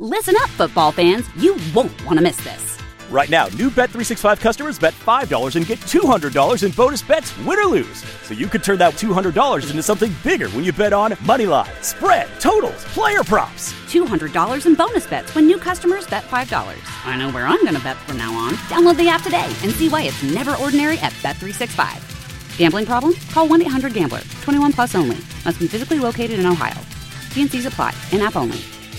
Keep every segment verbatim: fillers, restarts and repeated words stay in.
Listen up, football fans. You won't want to miss this. Right now, new Bet three sixty-five customers bet five dollars and get two hundred dollars in bonus bets, win or lose. So you could turn that two hundred dollars into something bigger when you bet on money line, spread, totals, player props. two hundred dollars in bonus bets when new customers bet five dollars. I know where I'm going to bet from now on. Download the app today and see why it's never ordinary at Bet three sixty-five. Gambling problem? Call one eight hundred gambler. twenty-one plus only. Must be physically located in Ohio. T and C's apply. In-app only.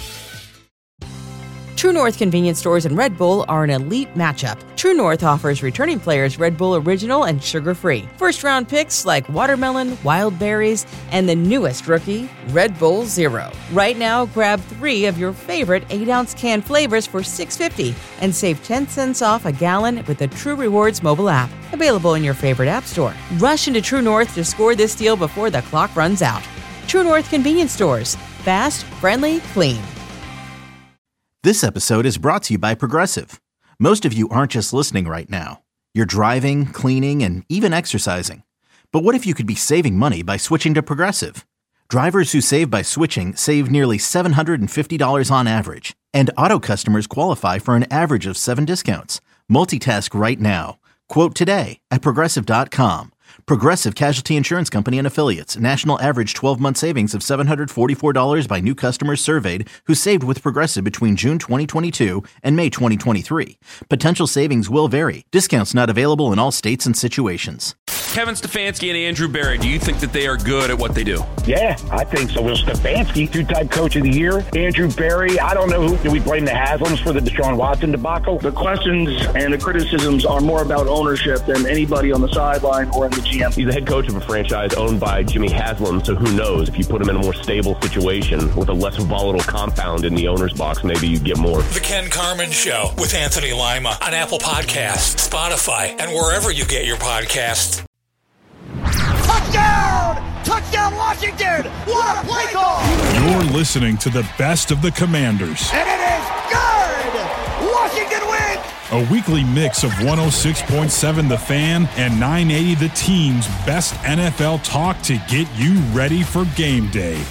True North convenience stores and Red Bull are an elite matchup. True North offers returning players Red Bull Original and sugar-free. First-round picks like watermelon, wild berries, and the newest rookie, Red Bull Zero. Right now, grab three of your favorite eight ounce can flavors for six dollars and fifty cents and save ten cents off a gallon with the True Rewards mobile app. Available in your favorite app store. Rush into True North to score this deal before the clock runs out. True North convenience stores. Fast, friendly, clean. This episode is brought to you by Progressive. Most of you aren't just listening right now. You're driving, cleaning, and even exercising. But what if you could be saving money by switching to Progressive? Drivers who save by switching save nearly seven hundred fifty dollars on average. And auto customers qualify for an average of seven discounts. Multitask right now. Quote today at Progressive dot com. Progressive Casualty Insurance Company and Affiliates. National average twelve-month savings of seven hundred forty-four dollars by new customers surveyed who saved with Progressive between June twenty twenty-two and May twenty twenty-three. Potential savings will vary. Discounts not available in all states and situations. Kevin Stefanski and Andrew Berry, do you think that they are good at what they do? Yeah, I think so. Will Stefanski, two-time coach of the year. Andrew Berry, I don't know who. Do we blame the Haslams for the Deshaun Watson debacle? The questions and the criticisms are more about ownership than anybody on the sideline or in the G M. He's the head coach of a franchise owned by Jimmy Haslam, so who knows? If you put him in a more stable situation with a less volatile compound in the owner's box, maybe you get more. The Ken Carman Show with Anthony Lima on Apple Podcasts, Spotify, and wherever you get your podcasts. Touchdown! Touchdown, Washington! What a play call! You're listening to the best of the Commanders. And it is good! Washington wins! A weekly mix of one oh six point seven The Fan and nine eighty The Team's best N F L talk to get you ready for game day.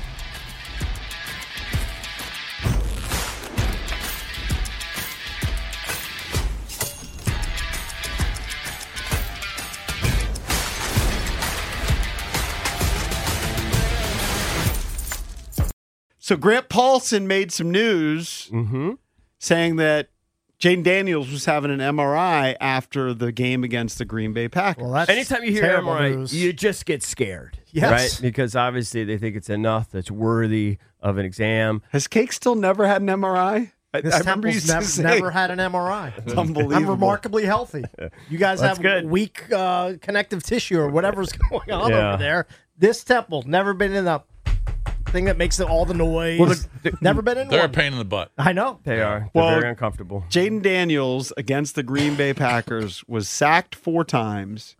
So Grant Paulson made some news mm-hmm. saying that Jaden Daniels was having an M R I after the game against the Green Bay Packers. Well, anytime you hear M R I, news. You just get scared, yes. right? Because obviously they think it's enough that's worthy of an exam. Has Cake still never had an M R I? I, this I Temple's never, never had an M R I. It's unbelievable. I'm remarkably healthy. You guys That's have good. weak uh, connective tissue or whatever's going on yeah. over there. This Temple never been in the thing that makes all the noise. Well, the, the, Never been in They're one. a pain in the butt. I know. They are. They're well, very uncomfortable. Jaden Daniels against the Green Bay Packers was sacked four times.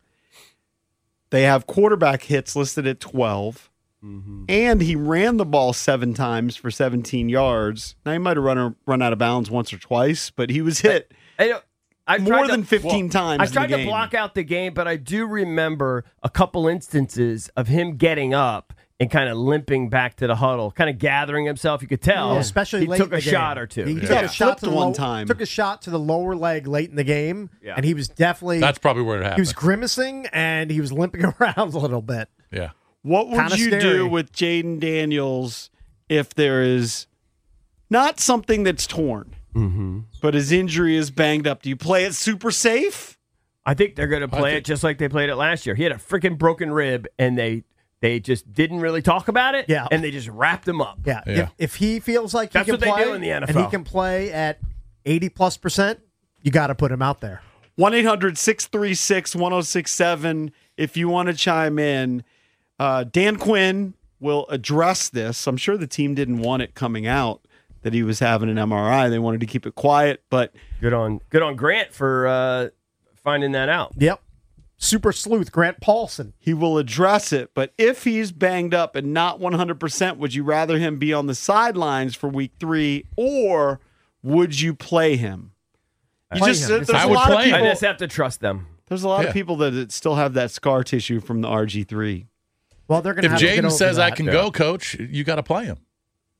They have quarterback hits listed at twelve. Mm-hmm. And he ran the ball seven times for seventeen yards. Now, he might have run, run out of bounds once or twice, but he was hit I, I, I've more to, than fifteen well, times I in tried the to game. block out the game, but I do remember a couple instances of him getting up and kind of limping back to the huddle, kind of gathering himself. You could tell. Yeah, especially he late took in the a game. shot or two. He Yeah. took Yeah. a shot to the one low, time. Took a shot to the lower leg late in the game, Yeah. and he was definitely. That's probably where it happened. He was grimacing and he was limping around a little bit. Yeah. What would Kinda you scary. do with Jaden Daniels if there is not something that's torn, mm-hmm. but his injury is banged up? Do you play it super safe? I think they're going to play it just like they played it last year. He had a freaking broken rib, and they they just didn't really talk about it. Yeah. and they just wrapped him up. Yeah, Yeah. If, if he feels like he That's can what they play do in the N F L. and he can play at eighty plus percent, you got to put him out there. one eight hundred six three six one oh six seven if you want to chime in. Uh, Dan Quinn will address this. I'm sure the team didn't want it coming out that he was having an M R I. They wanted to keep it quiet, but Good on good on Grant for uh, finding that out. Yep. Super sleuth, Grant Paulson. he will address it. But if he's banged up and not one hundred percent, would you rather him be on the sidelines for week three, or would you play him? You Play just, him. there's I a would lot play of him. I people, just have to trust them. there's a lot Yeah. of people that still have that scar tissue from the R G three. Well, they're going to If have to get Jaden over says that. I can Yeah. go, coach, you got to play him.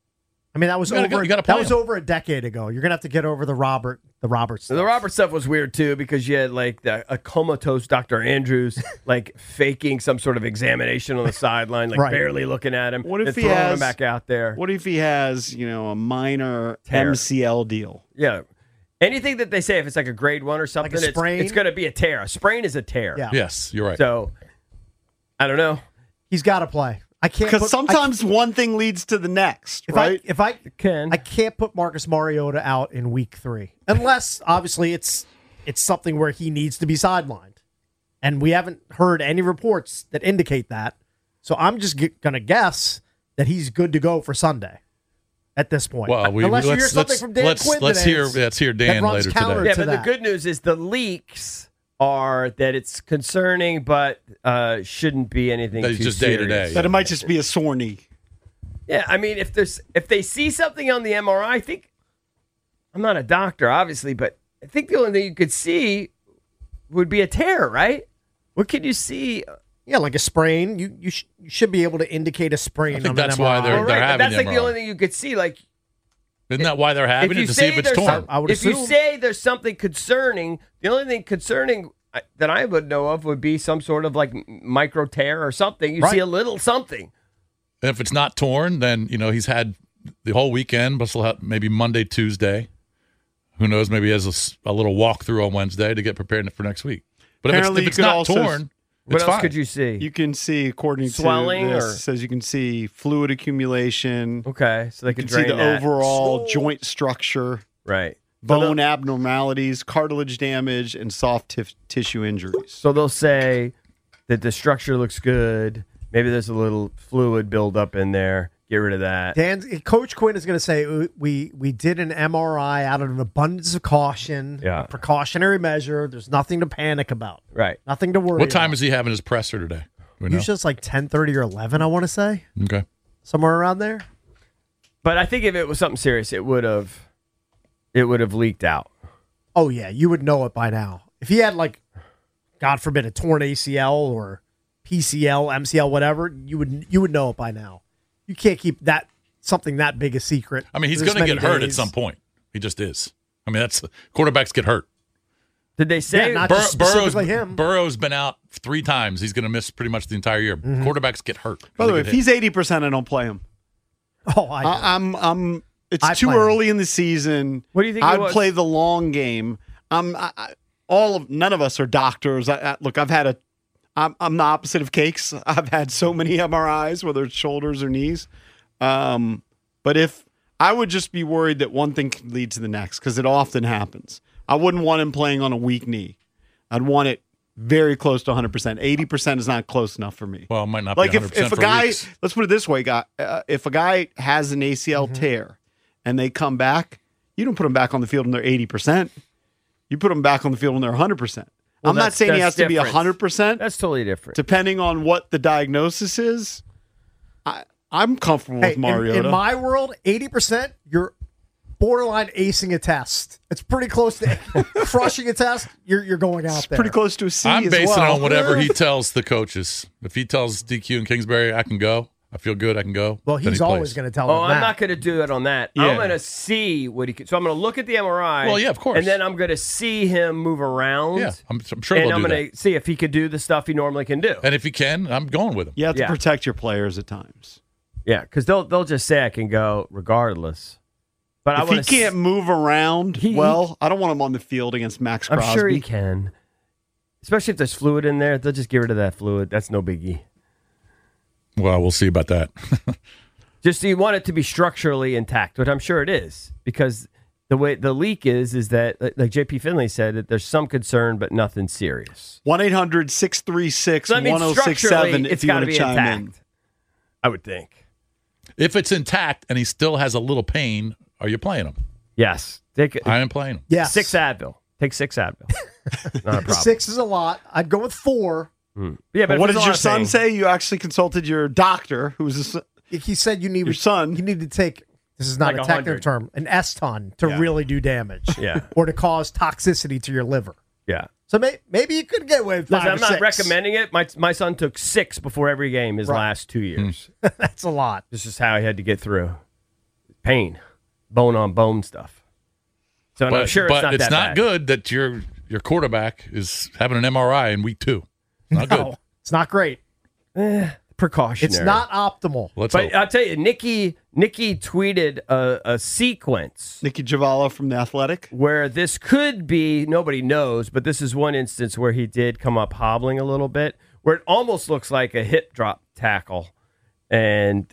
I mean, that was You gotta over. go- you gotta that play was him. over a decade ago. You're gonna have to get over the Robert, the Robert stuff. The Robert stuff was weird too because you had like the, a comatose Doctor Andrews like faking some sort of examination on the sideline, like Right. barely looking at him. What if and he throwing has him back out there? What if he has, you know, a minor Tear. M C L deal? Yeah. Anything that they say, if it's like a grade one or something, it's, sprain? it's going to be a tear. A sprain is a tear. Yeah. Yes, you're right. So, I don't know. He's got to play. I can't Because put- sometimes I, one thing leads to the next, if right? I if I can I can't put Marcus Mariota out in week three unless obviously it's it's something where he needs to be sidelined, and we haven't heard any reports that indicate that. So I'm just g- gonna guess that he's good to go for Sunday. At this point, Well, we, unless you hear let's, something let's, from Dan let's, Quinn let's today hear that's- let's hear that Dan runs later counter today. Yeah, to but that. the good news is the leaks are that it's concerning, but uh, shouldn't be anything That it's too just day to serious. day. That it might just be a sore knee. Yeah, I mean, if there's if they see something on the M R I, I think I'm not a doctor, obviously, but I think the only thing you could see would be a tear, right? What could you see? Yeah, like a sprain. You you, sh- you should be able to indicate a sprain. I think on that's an M R I. why they're- Well, right, but having that's the like the M R I. only thing you could see. Like, Isn't that why they're having you it to see say if it's there's torn? some- I would if you assume. say there's something concerning, the only thing concerning I- that I would know of would be some sort of like micro tear or something. You Right. see a little something. And if it's not torn, then you know he's had the whole weekend, but still have maybe Monday, Tuesday. Who knows? Maybe he has a s- a, little walkthrough on Wednesday to get prepared for next week. But if it's, Apparently if it's you could not also- torn, What it's else fine. could you see? You can see, according Swelling to this, or- it says you can see fluid accumulation. okay, so they You could can see drain the that. overall joint structure, Right. bone abnormalities, cartilage damage, and soft tif- tissue injuries. So they'll say that the structure looks good. Maybe there's a little fluid buildup in there. Get rid of that. Dan, Coach Quinn is going to say we we did an M R I out of an abundance of caution, Yeah. a precautionary measure. There's nothing to panic about, Right. nothing to worry. What time about. is he having his presser today? Do we know? Usually it's like ten thirty or eleven. I want to say Okay. somewhere around there. But I think if it was something serious, it would have, it would have leaked out. Oh yeah, you would know it by now. If he had like, God forbid, a torn A C L or P C L, M C L, whatever, you would you would know it by now. You can't keep that something that big a secret. I mean, he's for this going to many get hurt at days. some point. He just is. I mean, that's quarterbacks get hurt. Did they say Yeah, not Bur- just Burrow's, specifically him. Burrow's been out three times. He's going to miss pretty much the entire year. Mm-hmm. Quarterbacks get hurt. By the They way, get if hit. he's eighty percent, I don't play him. Oh, I know. I, I'm, I'm. It's I too play him. early in the season. What do you think it I'd was? play the long game. I'm. I, I, all of none of us are doctors. I, I, look, I've had a. I'm, I'm the opposite of Cakes. I've had so many M R Is, whether it's shoulders or knees. Um, but if I would just be worried that one thing could lead to the next, because it often happens. I wouldn't want him playing on a weak knee. I'd want it very close to one hundred percent. eighty percent is not close enough for me. well, it might not Like be if, one hundred percent if a for guy, weeks. let's put it this way, guy, uh, if a guy has an A C L Mm-hmm. tear and they come back, you don't put them back on the field when they're eighty percent. You put them back on the field when they're one hundred percent. Well, I'm not that's- saying he has that's to be different. one hundred percent. That's totally different. Depending on what the diagnosis is. I, I'm comfortable Hey, with in, Mariota. in my world, eighty percent, you're borderline acing a test. It's pretty close to crushing a test. You're you're going out it's there. pretty close to a C I'm as basing well. it on whatever he tells the coaches. If he tells D Q and Kingsbury, I can go. I feel good. I can go. Well, then he's he always plays. going to tell Oh, them I'm that. not going to do it on that. Yeah. I'm going to see what he can. So I'm going to look at the M R I. Well, yeah, of course. And then I'm going to see him move around. Yeah, I'm, I'm sure and they'll I'm do going that. to see if he could do the stuff he normally can do. And if he can, I'm going with him. You have to Yeah. protect your players at times. Yeah, because they'll they'll just say I can go regardless. But I If he want can't move around He- well, I don't want him on the field against Max I'm Crosby. sure he can. Especially if there's fluid in there, they'll just get rid of that fluid. That's no biggie. Well, we'll see about that. Just you want it to be structurally intact, which I'm sure it is, because the way the leak is is that, like J P Finley said, that there's some concern but nothing serious. one eight hundred six three six So that means one oh six structurally, seven it's if you got want to to be chime intact. in. I would think. If it's intact and he still has a little pain, are you playing him? Yes. Take I am playing him. Yes. six Advil. Take six Advil. Not a problem. Six is a lot. I'd go with four. Hmm. Yeah, but But what if did there's a your lot of son pain- say? You actually consulted your doctor, who's a, s- He said you need your son. you need to take. This is not Like a a technical hundred. term. An S-ton to Yeah. really do damage. Yeah. Or to cause toxicity to your liver. Yeah. So may, maybe you could get away with five Listen, I'm or not six. recommending it. My my son took six before every game his Right. last two years. That's a lot. This is how he had to get through. pain, bone on bone stuff. So but, I'm sure but it's not it's that not bad. good that your your quarterback is having an M R I in week two. Not no, good. It's not great. Eh, precautionary. It's not optimal. Let's but hope. I'll tell you, Nikki Nikki tweeted a, a sequence. Nikki Javala from The Athletic. Where this could be, nobody knows, but this is one instance where he did come up hobbling a little bit, where it almost looks like a hip drop tackle. And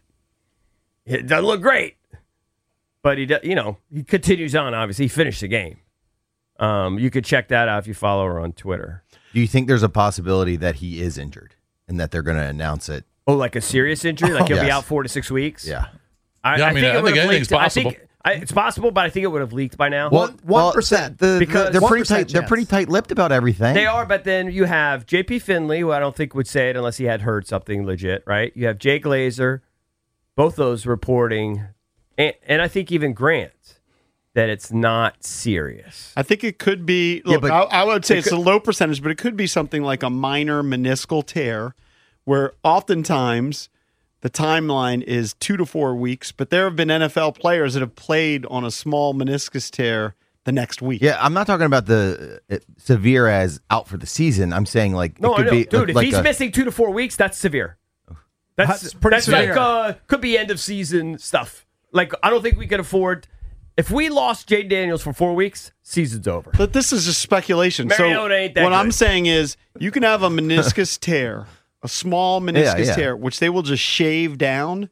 it doesn't look great. But he, do, you know, he continues on, obviously. He finished the game. Um, you could check that out if you follow her on Twitter. Do you think there's a possibility that he is injured and that they're going to announce it? Oh, like a serious injury? Like he'll Yes. be out four to six weeks? Yeah. I, Yeah, I I mean, think I it would think have anything's leaked. possible. I think I, it's possible, but I think it would have leaked by now. Well, well, percent. the- the- Because- they're pretty one percent tight. They're pretty tight-lipped about everything. They are, but then you have J P Finley, who I don't think would say it unless he had heard something legit, right? You have Jay Glazer, both those reporting, and, and I think even Grant, that it's not serious. I think it could be. Look, but I, I would say it it's could- a low percentage, but it could be something like a minor meniscal tear, where oftentimes the timeline is two to four weeks. But there have been N F L players that have played on a small meniscus tear the next week. Yeah, I'm not talking about the uh, severe as out for the season. I'm saying like No, it I could know. be Dude, if like he's a- missing two to four weeks, that's severe. That's, That's pretty that's severe. like uh, could be end of season stuff. Like I don't think we could afford. If we lost Jay Daniels for four weeks, season's over. But this is just speculation. Mariota so ain't that what good. I'm saying is, you can have a meniscus tear, a small meniscus Yeah, yeah. tear, which they will just shave down,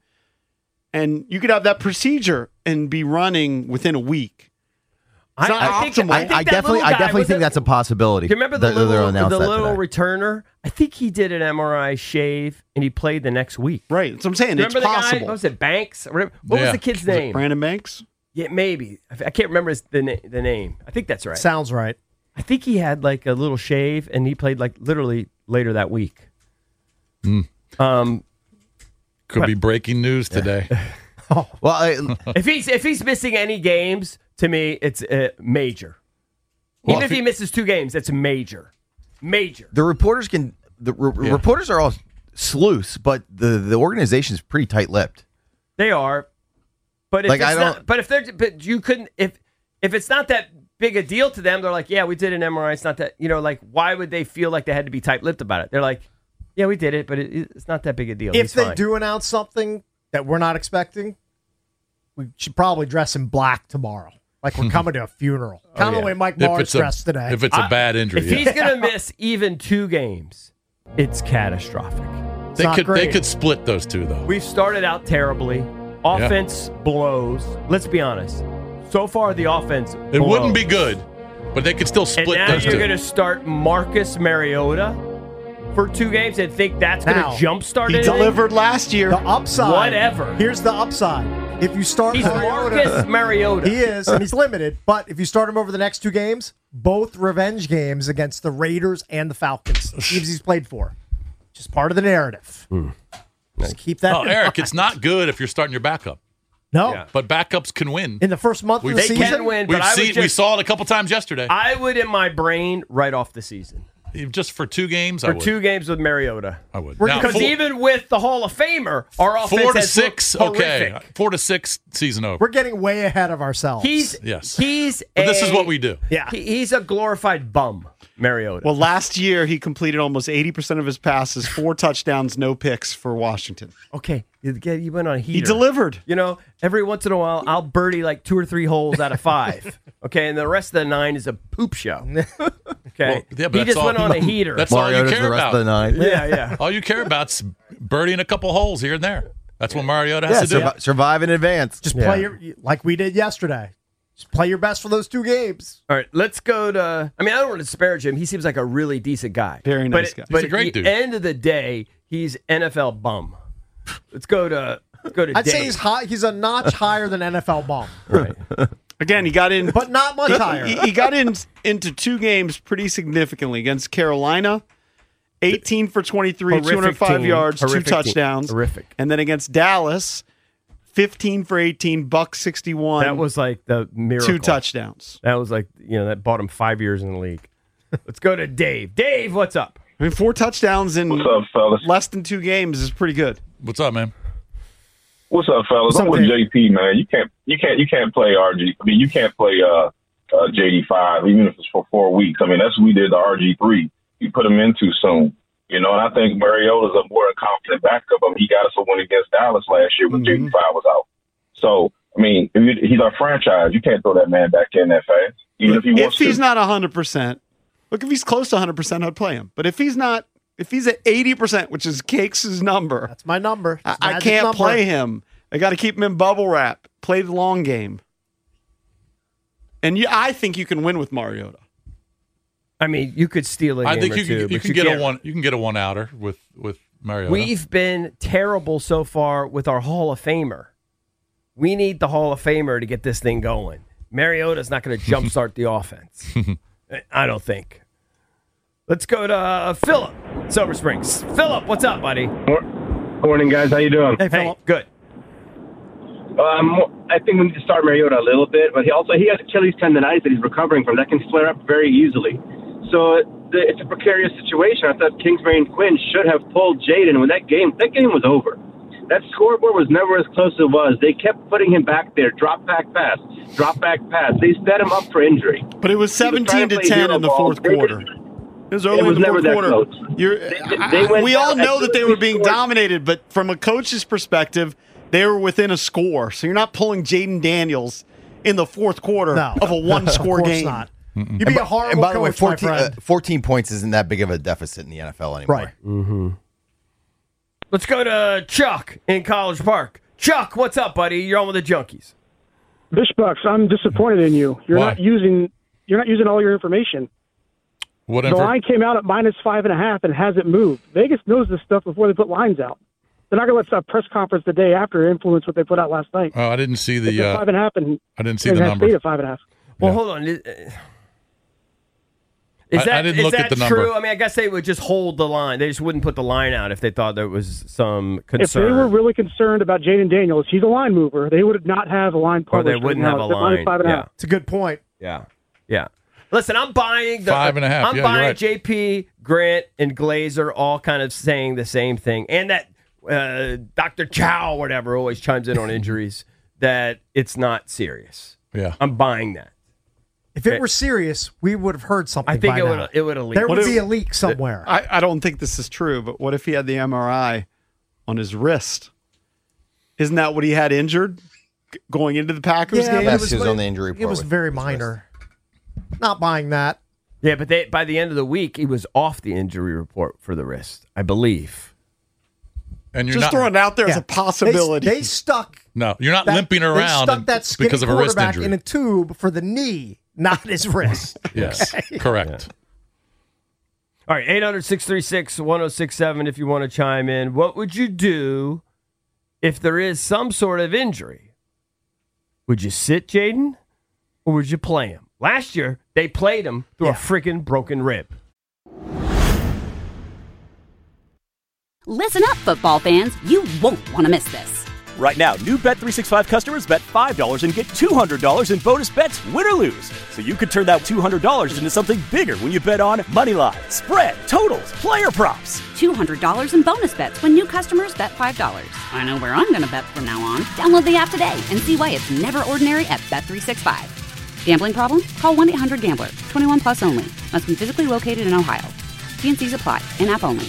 and you could have that procedure and be running within a week. It's I, not I think, optimal. I think I that definitely, little I guy definitely was think a- that's a possibility. Do you remember the They're- they'll little, announce the that little today. returner? I think he did an M R I shave and he played the next week. Right. That's what I'm saying. Remember it's the possible. guy? What was it? Banks? Or whatever? What Yeah. was the kid's Was it name? Brandon Banks? Yeah, maybe. I f- I can't remember his, the na- the name. I think that's right. Sounds right. I think he had like a little shave and he played like literally later that week. Um, Could but- be breaking news today. Well, I, if he's if he's missing any games, to me, it's uh, major. Well, Even if if he he- misses two games, that's major, major. the reporters can. The re- Yeah. reporters are all sleuths, but the the organization is pretty tight-lipped. They are, but if Like, it's I not, don't- but if they're, but you couldn't if if it's not that big a deal to them, they're like, yeah, we did an M R I. It's not that, you know, like why would they feel like they had to be tight-lipped about it? They're like, yeah, we did it, but it, it's not that big a deal. If He's they fine. do announce something that we're not expecting, we should probably dress in black tomorrow, like we're coming to a funeral. Kind of yeah. the way Mike If Morris it's a- dressed today. If it's a I- bad injury, if yeah. he's gonna miss even two games, it's catastrophic. It's they not could they great. could split those two though. We've started out terribly. Offense blows. Let's be honest. So far, the offense It blows. wouldn't be good, but they could still And split now those you're two. going to start Marcus Mariota for two games and think that's going Now, to jumpstart He anything? delivered last year. The upside. Whatever. Here's the upside. If you start He's Mariota, Marcus Mariota. he is, and he's limited. But if you start him over the next two games, both revenge games against the Raiders and the Falcons, teams he's played for, just part of the narrative. Just keep that. Oh, in Eric, mind. it's not good if you're starting your backup, no. Yeah. but backups can win. In the first month of the We've- They season, can win, We've but I seen would we just, saw it a couple times yesterday. I would in my brain write off the season Just for two games, I for would. two games with Mariota. I would. We're- Now, Because four, even with the Hall of Famer, our offense four to has six, looked okay. horrific. Four to six, season over. we're getting way ahead of ourselves. He's Yes. he's But this is a- what we do. yeah. he- he's a glorified bum, Mariota. Well, last year he completed almost eighty percent of his passes, four touchdowns, no picks for Washington. okay, you get you went on a heater. He delivered. You know, every once in a while, I'll birdie like two or three holes out of five. Okay, and the rest of the nine is a poop show. Okay, Well, yeah, but he that's just all- went on a heater. That's all you Mariota's care the rest about. of the nine. yeah, yeah. All you care about's birdieing a couple holes here and there. That's what Mariota has Yeah, to do. survi- survive in advance. Just Yeah. play your like we did yesterday. Just play your best for those two games. All right, let's go to. I mean, I don't want to disparage him. He seems like a really decent guy. Very nice but, guy. But He's a great at the dude. end of the day, he's N F L bum. Let's go to. Let's go to. I'd Dave. say he's high. He's a notch higher than N F L bum, right. Again, he got in, but not much higher. he, he got in into two games pretty significantly against Carolina. eighteen for twenty-three, Horrific two hundred five team. yards, Horrific two team. touchdowns. Horrific. And then against Dallas, fifteen for eighteen, buck sixty-one. That was like the miracle. two touchdowns. That was like, you know, that bought him five years in the league. Let's go to Dave. Dave, what's up? I mean, four touchdowns in What's up, fellas? less than two games is pretty good. What's up, man? What's up, fellas? What's I'm up, with Dave? J P, man. You can't, you can't, you can't play R G. I mean, you can't play uh, uh, J D five, even if it's for four weeks. I mean, that's what we did to R G three. You put him in too soon, you know. And I think Mariota's a more confident backup. I mean, he got us a win against Dallas last year when Mm-hmm. J D five was out. So, I mean, if you, he's our franchise. You can't throw that man back in that fast, even if he If wants he's to. not one hundred percent, look, if he's close to one hundred percent, I'd play him. But if he's not, if he's at eighty percent, which is Cakes' number, That's my number. I, It's I magic can't number. play him. I got to keep him in bubble wrap. Play the long game. And you, I think you can win with Mariota. I mean, you could steal a I game think or you two, can, you but can you get a can't- one. You can get a one outer with with Mariota. We've been terrible so far with our Hall of Famer. We need the Hall of Famer to get this thing going. Mariota's not going to jumpstart the offense. I don't think. Let's go to uh, Philip, Silver Springs. Philip, what's up, buddy? Morning, guys. How you doing? Hey, Philip. Good. Um, I think we need to start Mariota a little bit, but he also he has Achilles tendonitis that he's recovering from that can flare up very easily. So the, it's a precarious situation. I thought Kingsbury and Quinn should have pulled Jaden when that game that game was over. That scoreboard was never as close as it was. They kept putting him back there, drop back pass, drop back pass. They set him up for injury. But it was seventeen to ten in the fourth quarter. It was early It was in the never fourth that quarter. close. You're, They- I- they went we all down know as that they soon as were they being scored. dominated, but from a coach's perspective, they were within a score. So you're not pulling Jaden Daniels in the fourth quarter No. of a one-score Of course game. not. Mm-mm. You'd be And a by- horrible And by the way, coach, my fourteen, uh, friend. fourteen points isn't that big of a deficit in the N F L anymore. Right. Mm-hmm. Let's go to Chuck in College Park. Chuck, what's up, buddy? You're on with the Junkies. Bishbucks, I'm disappointed in you. You're Why? not using you're not using all your information. What The info- line came out at minus five and a half and hasn't moved. Vegas knows this stuff before they put lines out. They're not going to let that press conference the day after influence what they put out last night. Oh, I didn't see They the. put Uh, five and a half, and I didn't see it the has number. stayed at five and a half. Well, Yeah. hold on. Is I- I that, didn't is look that at the true? number. I mean, I guess they would just hold the line. They just wouldn't put the line out if they thought there was some If they concern. were really concerned about Jaden Daniels, he's a line mover. They would not have a line or published. they wouldn't right have now. a They're minus line. Five and a Yeah. half. It's a good point. Yeah. Yeah. Listen, I'm buying the Five and a half. I'm Yeah, you're buying right. J P, Grant, and Glazer all kind of saying the same thing. And that uh, Doctor Chow or whatever always chimes in on injuries, that it's not serious. Yeah. I'm buying that. If it were serious, we would have heard something. I think by it would now. it would have leaked. There would What be if- a leak somewhere. I, I don't think this is true, but what if he had the M R I on his wrist? Isn't that what he had injured g- going into the Packers Yeah, game? but Yes, he was but on the injury report It was with very his minor. Not buying that. Yeah, but they, by the end of the week, he was off the injury report for the wrist, I believe. And you're Just not throwing it out there as Yeah. a possibility. They, they stuck. No, you're not that- limping they around stuck and- that skinny because of a wrist quarterback injury. in a tube for the knee, not his wrist. Yes, Okay? correct. All right, eight hundred, six three six, one oh six seven if you want to chime in. What would you do if there is some sort of injury? Would you sit Jaden or would you play him? Last year, they played him through a freaking broken rib. Listen up, football fans. You won't want to miss this. Right now, new Bet three sixty-five customers bet five dollars and get two hundred dollars in bonus bets, win or lose. So you could turn that two hundred dollars into something bigger when you bet on Moneyline, spread, totals, player props. two hundred dollars in bonus bets when new customers bet five dollars. I know where I'm going to bet from now on. Download the app today and see why it's never ordinary at Bet three sixty-five. Gambling problem? Call one eight hundred gambler. twenty-one plus only. Must be physically located in Ohio. T and C's apply. In-app only.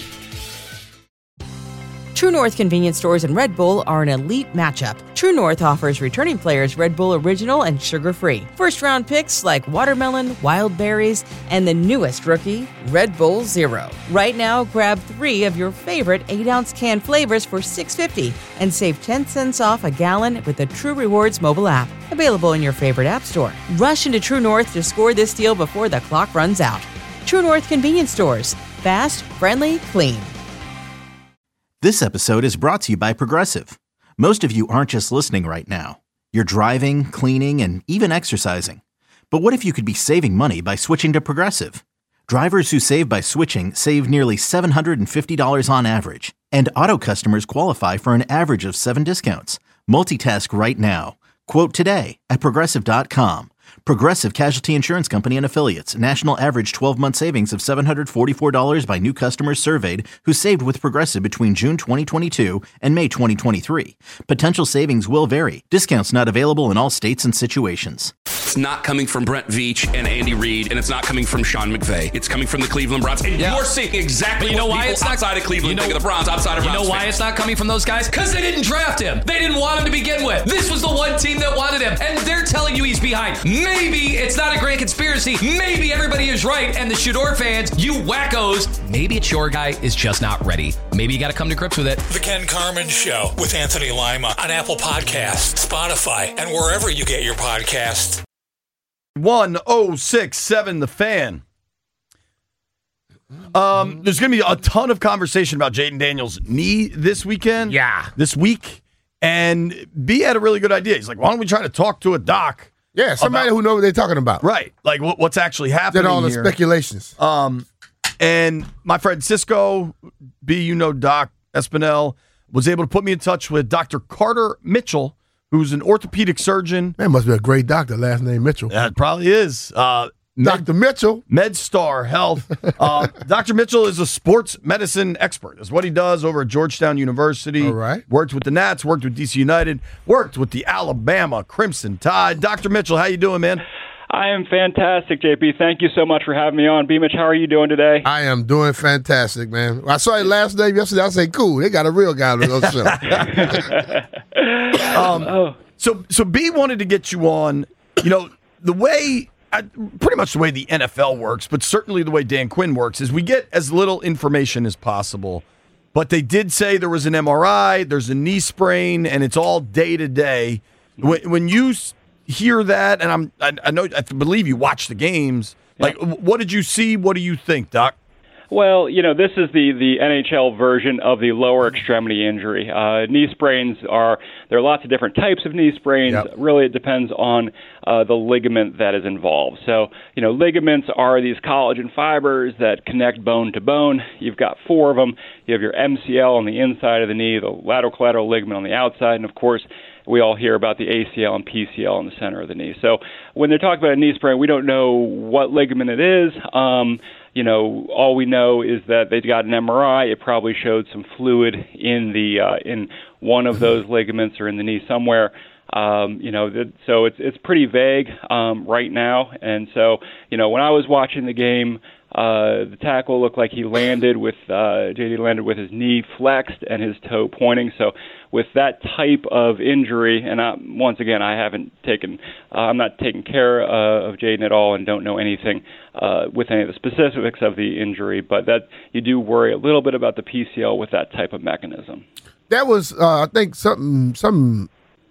True North convenience stores and Red Bull are an elite matchup. True North offers returning players Red Bull Original and sugar-free. First-round picks like watermelon, wild berries, and the newest rookie, Red Bull Zero. Right now, grab three of your favorite eight-ounce can flavors for six dollars and fifty cents and save ten cents off a gallon with the True Rewards mobile app. Available in your favorite app store. Rush into True North to score this deal before the clock runs out. True North convenience stores. Fast, friendly, clean. This episode is brought to you by Progressive. Most of you aren't just listening right now. You're driving, cleaning, and even exercising. But what if you could be saving money by switching to Progressive? Drivers who save by switching save nearly seven hundred fifty dollars on average. And auto customers qualify for an average of seven discounts. Multitask right now. Quote today at Progressive dot com. Progressive Casualty Insurance Company and Affiliates. National average twelve-month savings of seven hundred forty-four dollars by new customers surveyed who saved with Progressive between June twenty twenty-two and May twenty twenty-three. Potential savings will vary. Discounts not available in all states and situations. It's not coming from Brent Veach and Andy Reid, and it's not coming from Sean McVay. It's coming from the Cleveland Browns. And Yeah. you're seeing exactly But you know what why people it's not- outside of Cleveland you know- think of the Browns, outside of You Browns know why fans. it's not coming from those guys? Because they didn't draft him. They didn't want him to begin with. This was the one team that wanted him, and they're telling you he's behind. Maybe it's not a great conspiracy. Maybe everybody is right, and the Shador fans, you wackos, maybe it's your guy is just not ready. Maybe you got to come to grips with it. The Ken Carmen Show with Anthony Lima on Apple Podcasts, Spotify, and wherever you get your podcasts. one oh six point seven The Fan. Um, there's going to be a ton of conversation about Jaden Daniels' knee this weekend. Yeah. This week. And B had a really good idea. He's like, why don't we try to talk to a doc? Yeah, somebody about- who knows what they're talking about. Right. Like what, what's actually happening Did all the here. speculations. Um, and my friend Cisco, B, you know, Doc Espinel, was able to put me in touch with Doctor Carter Mitchell, who's an orthopedic surgeon. That must be a great doctor, last name Mitchell. That probably is. Uh, Doctor Mitchell. MedStar Health. Um, Doctor Mitchell is a sports medicine expert. That's what he does over at Georgetown University. All right. Worked with the Nats, worked with D C United, worked with the Alabama Crimson Tide. Doctor Mitchell, how you doing, man? I am fantastic, J P. Thank you so much for having me on. B. Mitch, how are you doing today? I am doing fantastic, man. I saw your last name yesterday. I say, cool. They got a real guy on the show. um, oh. So, so B wanted to get you on. You know, the way, uh, pretty much the way the N F L works, but certainly the way Dan Quinn works, is we get as little information as possible. But they did say there was an M R I, there's a knee sprain, and it's all day to day. When, when you s- hear that, and I'm, I, I know, I believe you watch the games. Like, what did you see? What do you think, Doc? Well, you know, this is the, the N H L version of the lower extremity injury. Uh, knee sprains are, there are lots of different types of knee sprains. Yep. Really, it depends on uh, the ligament that is involved. So, you know, ligaments are these collagen fibers that connect bone to bone. You've got four of them. You have your M C L on the inside of the knee, the lateral collateral ligament on the outside, and of course, we all hear about the A C L and P C L in the center of the knee. So when they're talking about a knee sprain, we don't know what ligament it is. Um, you know, all we know is that they got an M R I. It probably showed some fluid in the uh, in one of those ligaments or in the knee somewhere. Um, you know, that, so it's it's pretty vague um, right now. And so, you know, when I was watching the game, uh, the tackle looked like he landed with uh, J D landed with his knee flexed and his toe pointing. So with that type of injury, and I, once again, I haven't taken, uh, I'm not taking care uh, of Jaden at all, and don't know anything uh, with any of the specifics of the injury. But that you do worry a little bit about the P C L with that type of mechanism. That was, uh, I think, something, some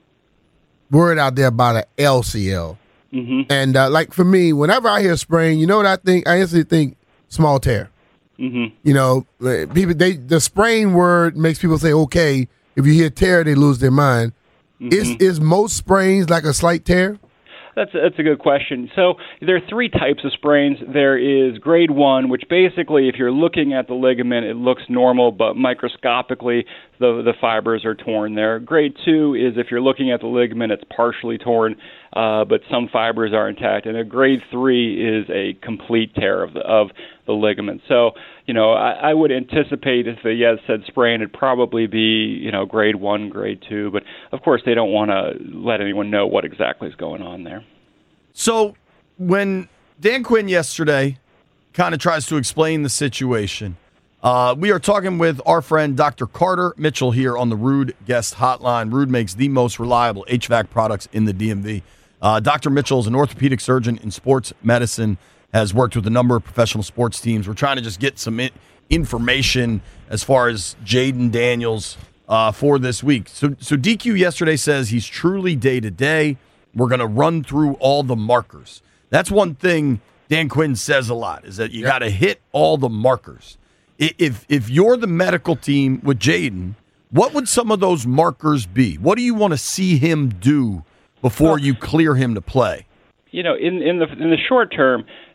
word out there about an L C L. Mm-hmm. And uh, like for me, whenever I hear sprain, you know what I think? I instantly think small tear. Mm-hmm. You know, uh, people they the sprain word makes people say, okay, if you hear tear, they lose their mind. Mm-hmm. Is is most sprains like a slight tear? That's a, that's a good question. So there are three types of sprains. There is grade one, which basically, if you're looking at the ligament, it looks normal, but microscopically, the the fibers are torn there. Grade two is if you're looking at the ligament, it's partially torn, uh, but some fibers are intact. And a grade three is a complete tear of the of the ligament. So, you know, I, I would anticipate if the yes said sprain, it'd probably be, you know, grade one, grade two. But of course, they don't want to let anyone know what exactly is going on there. So when Dan Quinn yesterday kind of tries to explain the situation, uh, we are talking with our friend Doctor Carter Mitchell here on the Rude Guest Hotline. Rude makes the most reliable H V A C products in the D M V. Uh, Doctor Mitchell is an orthopedic surgeon in sports medicine, has worked with a number of professional sports teams. We're trying to just get some in- information as far as Jaden Daniels uh, for this week. So, so D Q yesterday says he's truly day-to-day. We're going to run through all the markers. That's one thing Dan Quinn says a lot, is that you yep. got to hit all the markers. If if you're the medical team with Jaden, what would some of those markers be? What do you want to see him do before well, you clear him to play? You know, in, in the in the short term,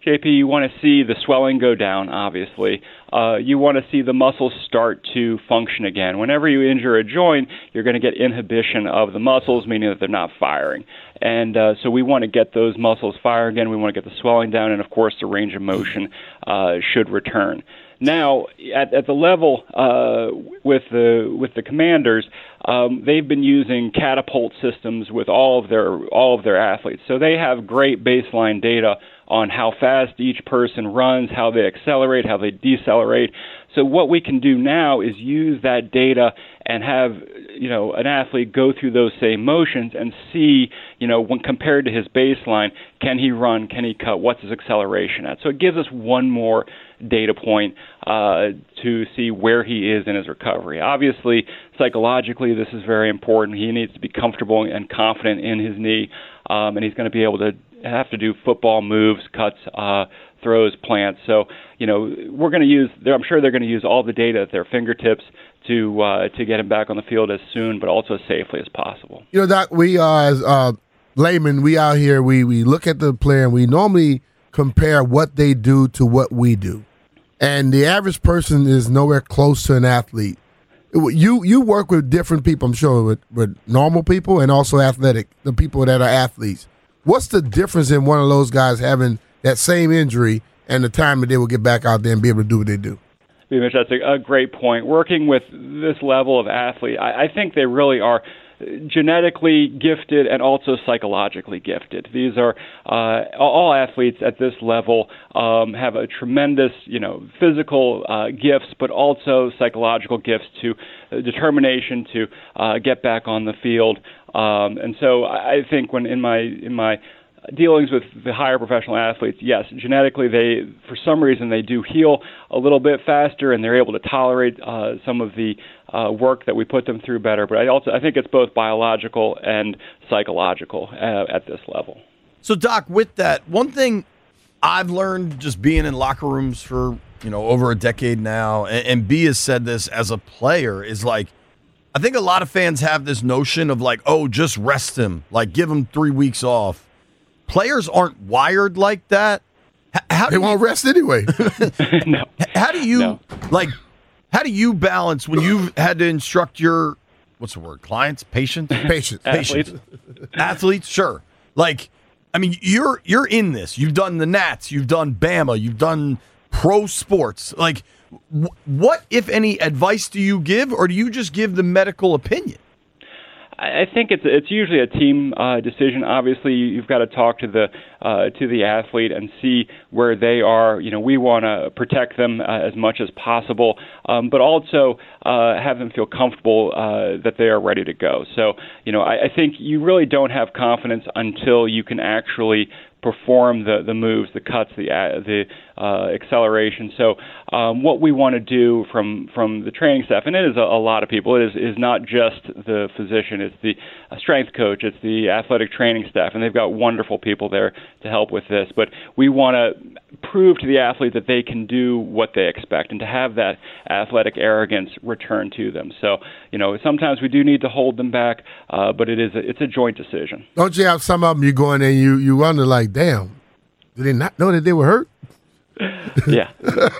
J P, you want to see the swelling go down, obviously. Uh, you want to see the muscles start to function again. Whenever you injure a joint, you're going to get inhibition of the muscles, meaning that they're not firing. And uh, so we want to get those muscles firing again. We want to get the swelling down, and, of course, the range of motion uh, should return. Now, at, at the level uh, with the with the Commanders, um, they've been using catapult systems with all of their all of their athletes. So they have great baseline data on how fast each person runs, how they accelerate, how they decelerate. So what we can do now is use that data and have, you know, an athlete go through those same motions and see, you know, when compared to his baseline, can he run, can he cut, what's his acceleration at? So it gives us one more data point uh, to see where he is in his recovery. Obviously, psychologically, this is very important. He needs to be comfortable and confident in his knee, um, and he's going to be able to have to do football moves, cuts, uh, throws, plants. So, you know, we're going to use, I'm sure they're going to use all the data at their fingertips to uh, to get him back on the field as soon, but also as safely as possible. You know, Doc, we are, as uh, laymen, we out here, we, we look at the player and we normally compare what they do to what we do. And the average person is nowhere close to an athlete. You you work with different people, I'm sure, with, with normal people and also athletic, the people that are athletes. What's the difference in one of those guys having that same injury and the time that they will get back out there and be able to do what they do? Mitch, that's a, a great point. Working with this level of athlete, I, I think they really are genetically gifted and also psychologically gifted. These are uh, all athletes at this level um, have a tremendous, you know, physical uh, gifts, but also psychological gifts to uh, determination to uh, get back on the field. Um, and so I think when in my in my dealings with the higher professional athletes, yes, genetically they, for some reason, they do heal a little bit faster and they're able to tolerate uh, some of the uh, work that we put them through better. But I also I think it's both biological and psychological uh, at this level. So, Doc, with that, one thing I've learned just being in locker rooms for, you know, over a decade now, and, and B has said this as a player, is like, I think a lot of fans have this notion of like, oh, just rest him, like give him three weeks off. Players aren't wired like that. How do they won't you, rest anyway. no. How do you no. like? How do you balance when you've had to instruct your what's the word? Clients, patients, patients, athletes, athletes. Sure. Like, I mean, you're you're in this. You've done the Nats. You've done Bama. You've done pro sports. Like, wh- what if any advice do you give, or do you just give the medical opinion? I think it's it's usually a team uh, decision. Obviously, you've got to talk to the uh, to the athlete and see where they are. You know, we want to protect them uh, as much as possible, um, but also uh, have them feel comfortable uh, that they are ready to go. So, you know, I, I think you really don't have confidence until you can actually perform the, the moves, the cuts, the uh, the uh, acceleration. So um, what we want to do from from the training staff, and it is a, a lot of people, it is, is not just the physician, it's the uh, strength coach, it's the athletic training staff, and they've got wonderful people there to help with this. But we want to prove to the athlete that they can do what they expect and to have that athletic arrogance return to them. So, you know, sometimes we do need to hold them back, uh, but it is a, it's a joint decision. Don't you have some of them you go in there and you, you wonder like, damn, did they not know that they were hurt? Yeah.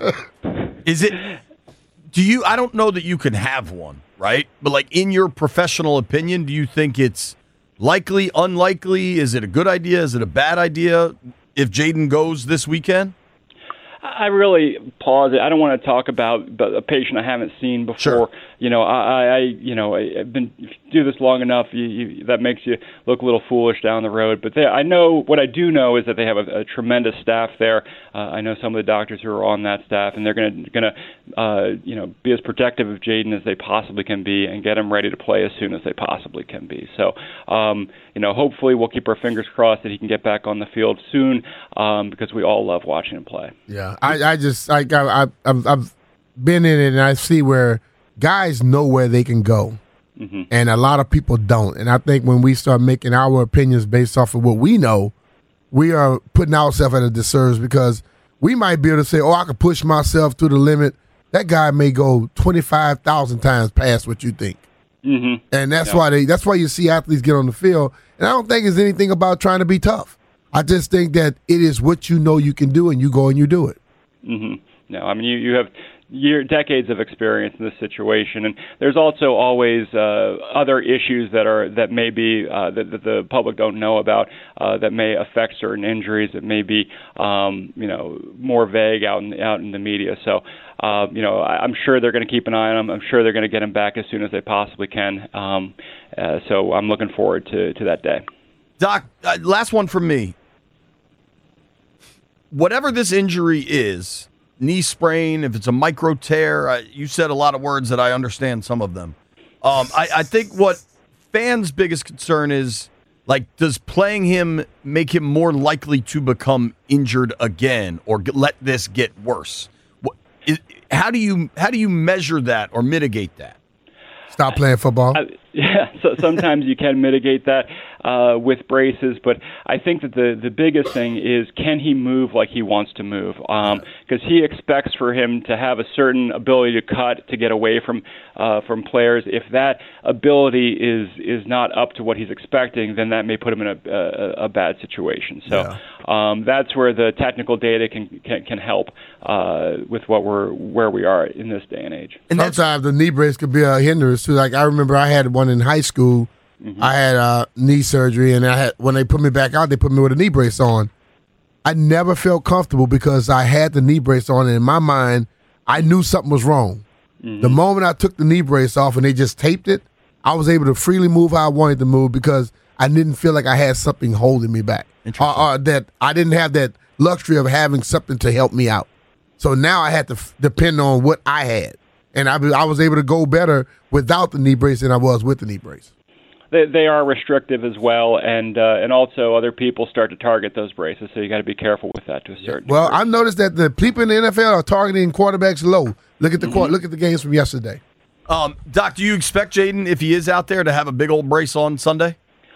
Is it, do you, I don't know that you can have one, right? But like in your professional opinion, do you think it's likely, unlikely? Is it a good idea? Is it a bad idea if Jaden goes this weekend? I really pause it. I don't want to talk about a patient I haven't seen before. Sure. You know, I, I, you know, I've been if you do this long enough. You, you, that makes you look a little foolish down the road. But they, I know what I do know is that they have a, a tremendous staff there. Uh, I know some of the doctors who are on that staff, and they're going to, going to, uh, you know, be as protective of Jaden as they possibly can be, and get him ready to play as soon as they possibly can be. So, um, you know, hopefully we'll keep our fingers crossed that he can get back on the field soon, um, because we all love watching him play. Yeah, I, I just I, I I've, I've been in it, and I see where guys know where they can go, mm-hmm. and a lot of people don't. And I think when we start making our opinions based off of what we know, we are putting ourselves at a disservice, because we might be able to say, "Oh, I can push myself to the limit." That guy may go twenty-five thousand times past what you think. Mm-hmm. And that's yeah. why they that's why you see athletes get on the field. And I don't think it's anything about trying to be tough. I just think that it is what you know you can do, and you go and you do it. Mm-hmm. No, I mean, you, you have year, decades of experience in this situation, and there's also always uh, other issues that are that may be uh, that, that the public don't know about uh, that may affect certain injuries that may be um, you know more vague out in out in the media. So uh, you know I, I'm sure they're going to keep an eye on him. I'm sure they're going to get him back as soon as they possibly can. Um, uh, so I'm looking forward to to that day. Doc, uh, last one from me. Whatever this injury is, knee sprain, if it's a micro tear, uh, you said a lot of words that I understand some of them. Um, I, I think what fans' biggest concern is, like, does playing him make him more likely to become injured again or get, let this get worse? What, is, how do you how do you measure that or mitigate that? Stop playing football. Uh, yeah, so sometimes you can mitigate that uh, with braces, but I think that the, the biggest thing is, can he move like he wants to move? Because um, he expects for him to have a certain ability to cut, to get away from uh, from players. If that ability is is not up to what he's expecting, then that may put him in a, a, a bad situation. So yeah. um, that's where the technical data can can, can help uh, with what we're where we are in this day and age. And sometimes the knee brace could be a hindrance too. Like I remember, I had one in high school. Mm-hmm. I had uh, knee surgery, and I had when they put me back out, they put me with a knee brace on. I never felt comfortable because I had the knee brace on, and in my mind, I knew something was wrong. Mm-hmm. The moment I took the knee brace off and they just taped it, I was able to freely move how I wanted to move because I didn't feel like I had something holding me back, or, or that I didn't have that luxury of having something to help me out. So now I had to f- depend on what I had, and I, I was able to go better without the knee brace than I was with the knee brace. They, they are restrictive as well, and uh, and also other people start to target those braces, so you got to be careful with that to a certain Well, degree. I noticed that the people in the N F L are targeting quarterbacks low. Look at the mm-hmm. look at the games from yesterday. Um, Doc, do you expect Jaden, if he is out there, to have a big old brace on Sunday?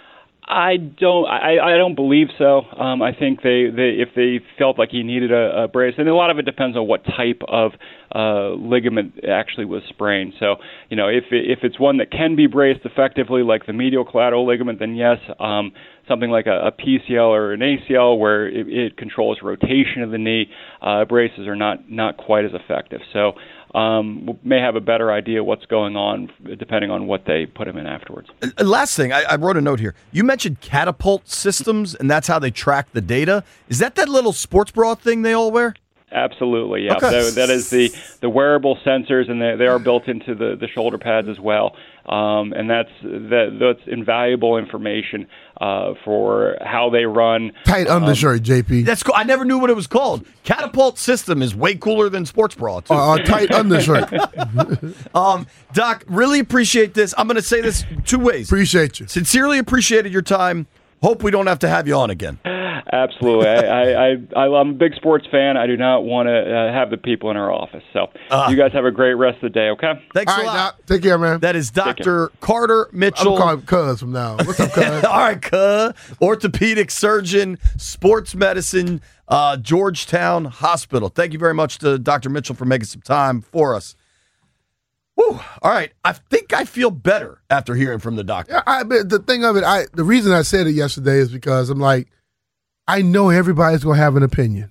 I don't. I, I don't believe so. Um, I think they, they if they felt like he needed a, a brace, and a lot of it depends on what type of uh, ligament actually was sprained. So you know, if it, if it's one that can be braced effectively, like the medial collateral ligament, then yes. Um, something like a, a P C L or an A C L, where it, it controls rotation of the knee, uh, braces are not not quite as effective. So. Um, we may have a better idea what's going on depending on what they put him in afterwards. Uh, last thing, I, I wrote a note here. You mentioned Catapult Systems, and that's how they track the data. Is that that little sports bra thing they all wear? Absolutely, yeah. Okay. So that is the, the wearable sensors, and they, they are built into the, the shoulder pads as well. Um, and that's that, that's invaluable information uh, for how they run. Tight undershirt, um, J P. That's cool. I never knew what it was called. Catapult System is way cooler than sports bra, too. Uh, uh, tight undershirt. um, Doc, really appreciate this. I'm going to say this two ways. Appreciate you. Sincerely appreciated your time. Hope we don't have to have you on again. Absolutely. I, I, I, I'm a big sports fan. I do not want to uh, have the people in our office. So uh, you guys have a great rest of the day, okay? Thanks All a right, lot. Doc. Take care, man. That is Doctor Carter Mitchell. I'm calling him Cuz from now on. What's up, Cuz? All right, Cuz. Orthopedic surgeon, sports medicine, uh, Georgetown Hospital. Thank you very much to Doctor Mitchell for making some time for us. Whew. All right, I think I feel better after hearing from the doctor. Yeah, I, but the thing of it, I the reason I said it yesterday is because I'm like, I know everybody's going to have an opinion.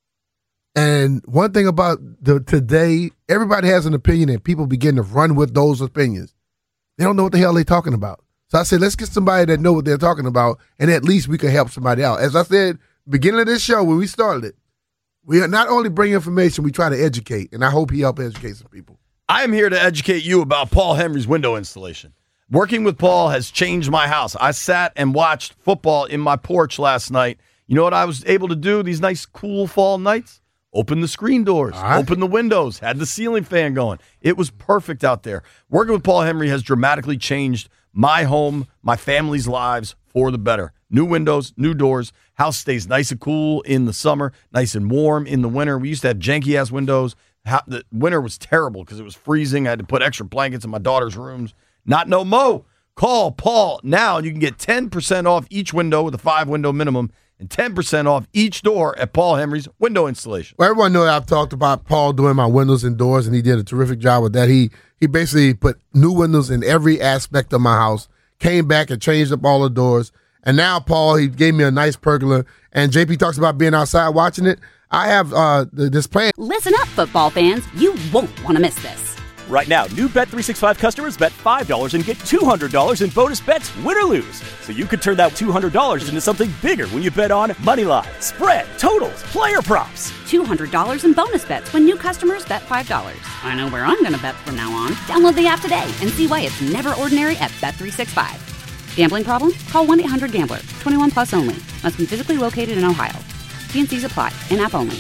And one thing about the today, everybody has an opinion and people begin to run with those opinions. They don't know what the hell they're talking about. So I said, let's get somebody that know what they're talking about, and at least we can help somebody out. As I said, beginning of this show, when we started it, we are not only bring information, we try to educate, and I hope he help educate some people. I am here to educate you about Paul Henry's window installation. Working with Paul has changed my house. I sat and watched football in my porch last night. You know what I was able to do these nice, cool fall nights? Open the screen doors, right. Open the windows, had the ceiling fan going. It was perfect out there. Working with Paul Henry has dramatically changed my home, my family's lives for the better. New windows, new doors. House stays nice and cool in the summer, nice and warm in the winter. We used to have janky-ass windows. The winter was terrible because it was freezing. I had to put extra blankets in my daughter's rooms. Not no mo. Call Paul now, and you can get ten percent off each window with a five-window minimum and ten percent off each door at Paul Henry's Window Installation. Well, everyone knows I've talked about Paul doing my windows and doors, and he did a terrific job with that. He he basically put new windows in every aspect of my house, came back and changed up all the doors, And now, Paul, he gave me a nice pergola. And J P talks about being outside watching it. I have uh, this plan. Listen up, football fans. You won't want to miss this. Right now, new Bet three sixty-five customers bet five dollars and get two hundred dollars in bonus bets, win or lose. So you could turn that two hundred dollars into something bigger when you bet on moneyline, spread, totals, player props. two hundred dollars in bonus bets when new customers bet five dollars. I know where I'm going to bet from now on. Download the app today and see why it's never ordinary at Bet three sixty-five. Gambling problem? Call one eight hundred gambler. twenty-one plus only. Must be physically located in Ohio. T and C's apply. In-app only.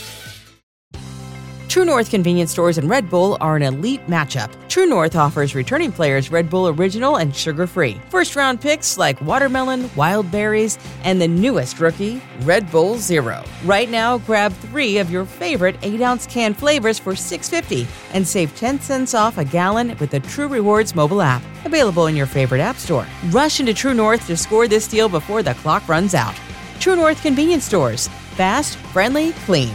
True North convenience stores and Red Bull are an elite matchup. True North offers returning players Red Bull Original and sugar-free. First-round picks like watermelon, wild berries, and the newest rookie, Red Bull Zero. Right now, grab three of your favorite eight ounce can flavors for six dollars and fifty cents and save ten cents off a gallon with the True Rewards mobile app. Available in your favorite app store. Rush into True North to score this deal before the clock runs out. True North convenience stores. Fast, friendly, clean.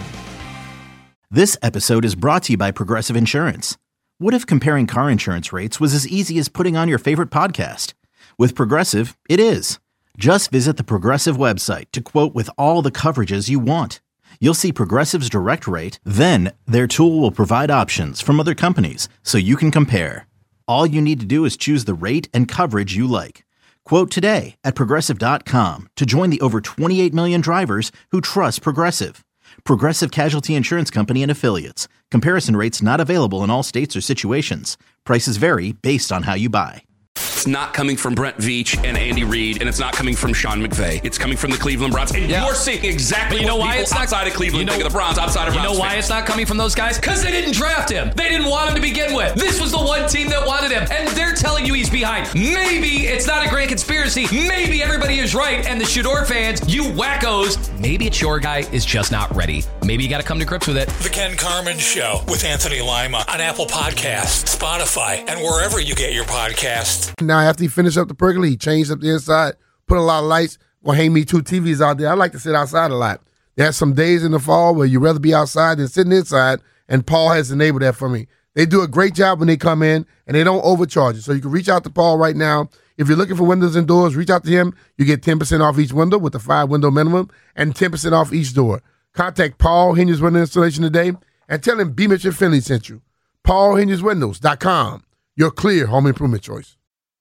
This episode is brought to you by Progressive Insurance. What if comparing car insurance rates was as easy as putting on your favorite podcast? With Progressive, it is. Just visit the Progressive website to quote with all the coverages you want. You'll see Progressive's direct rate, then their tool will provide options from other companies so you can compare. All you need to do is choose the rate and coverage you like. Quote today at Progressive dot com to join the over twenty-eight million drivers who trust Progressive. Progressive Casualty Insurance Company and Affiliates. Comparison rates not available in all states or situations. Prices vary based on how you buy. It's not coming from Brent Veach and Andy Reid, and it's not coming from Sean McVay. It's coming from the Cleveland Browns. And Yeah. you're seeing exactly But you know what why people it's not- outside of Cleveland you know- think of the Browns, outside of You Browns know why fans. it's not coming from those guys? Because they didn't draft him. They didn't want him to begin with. This was the one team that wanted him, and they're telling you he's behind. Maybe it's not a grand conspiracy. Maybe everybody is right, and the Shador fans, you wackos, maybe it's your guy is just not ready. Maybe you got to come to grips with it. The Ken Carmen Show with Anthony Lima on Apple Podcasts, Spotify, and wherever you get your podcasts. Now, after he finished up the pergola, he changed up the inside, put a lot of lights, gonna hang me two T Vs out there. I like to sit outside a lot. There's some days in the fall where you'd rather be outside than sitting inside, and Paul has enabled that for me. They do a great job when they come in, and they don't overcharge you. So you can reach out to Paul right now. If you're looking for windows and doors, reach out to him. You get ten percent off each window with a five-window minimum and ten percent off each door. Contact Paul Hinges Window Installation today and tell him B. Mitchell Finley sent you. Paul Hinges Windows dot com, your clear home improvement choice.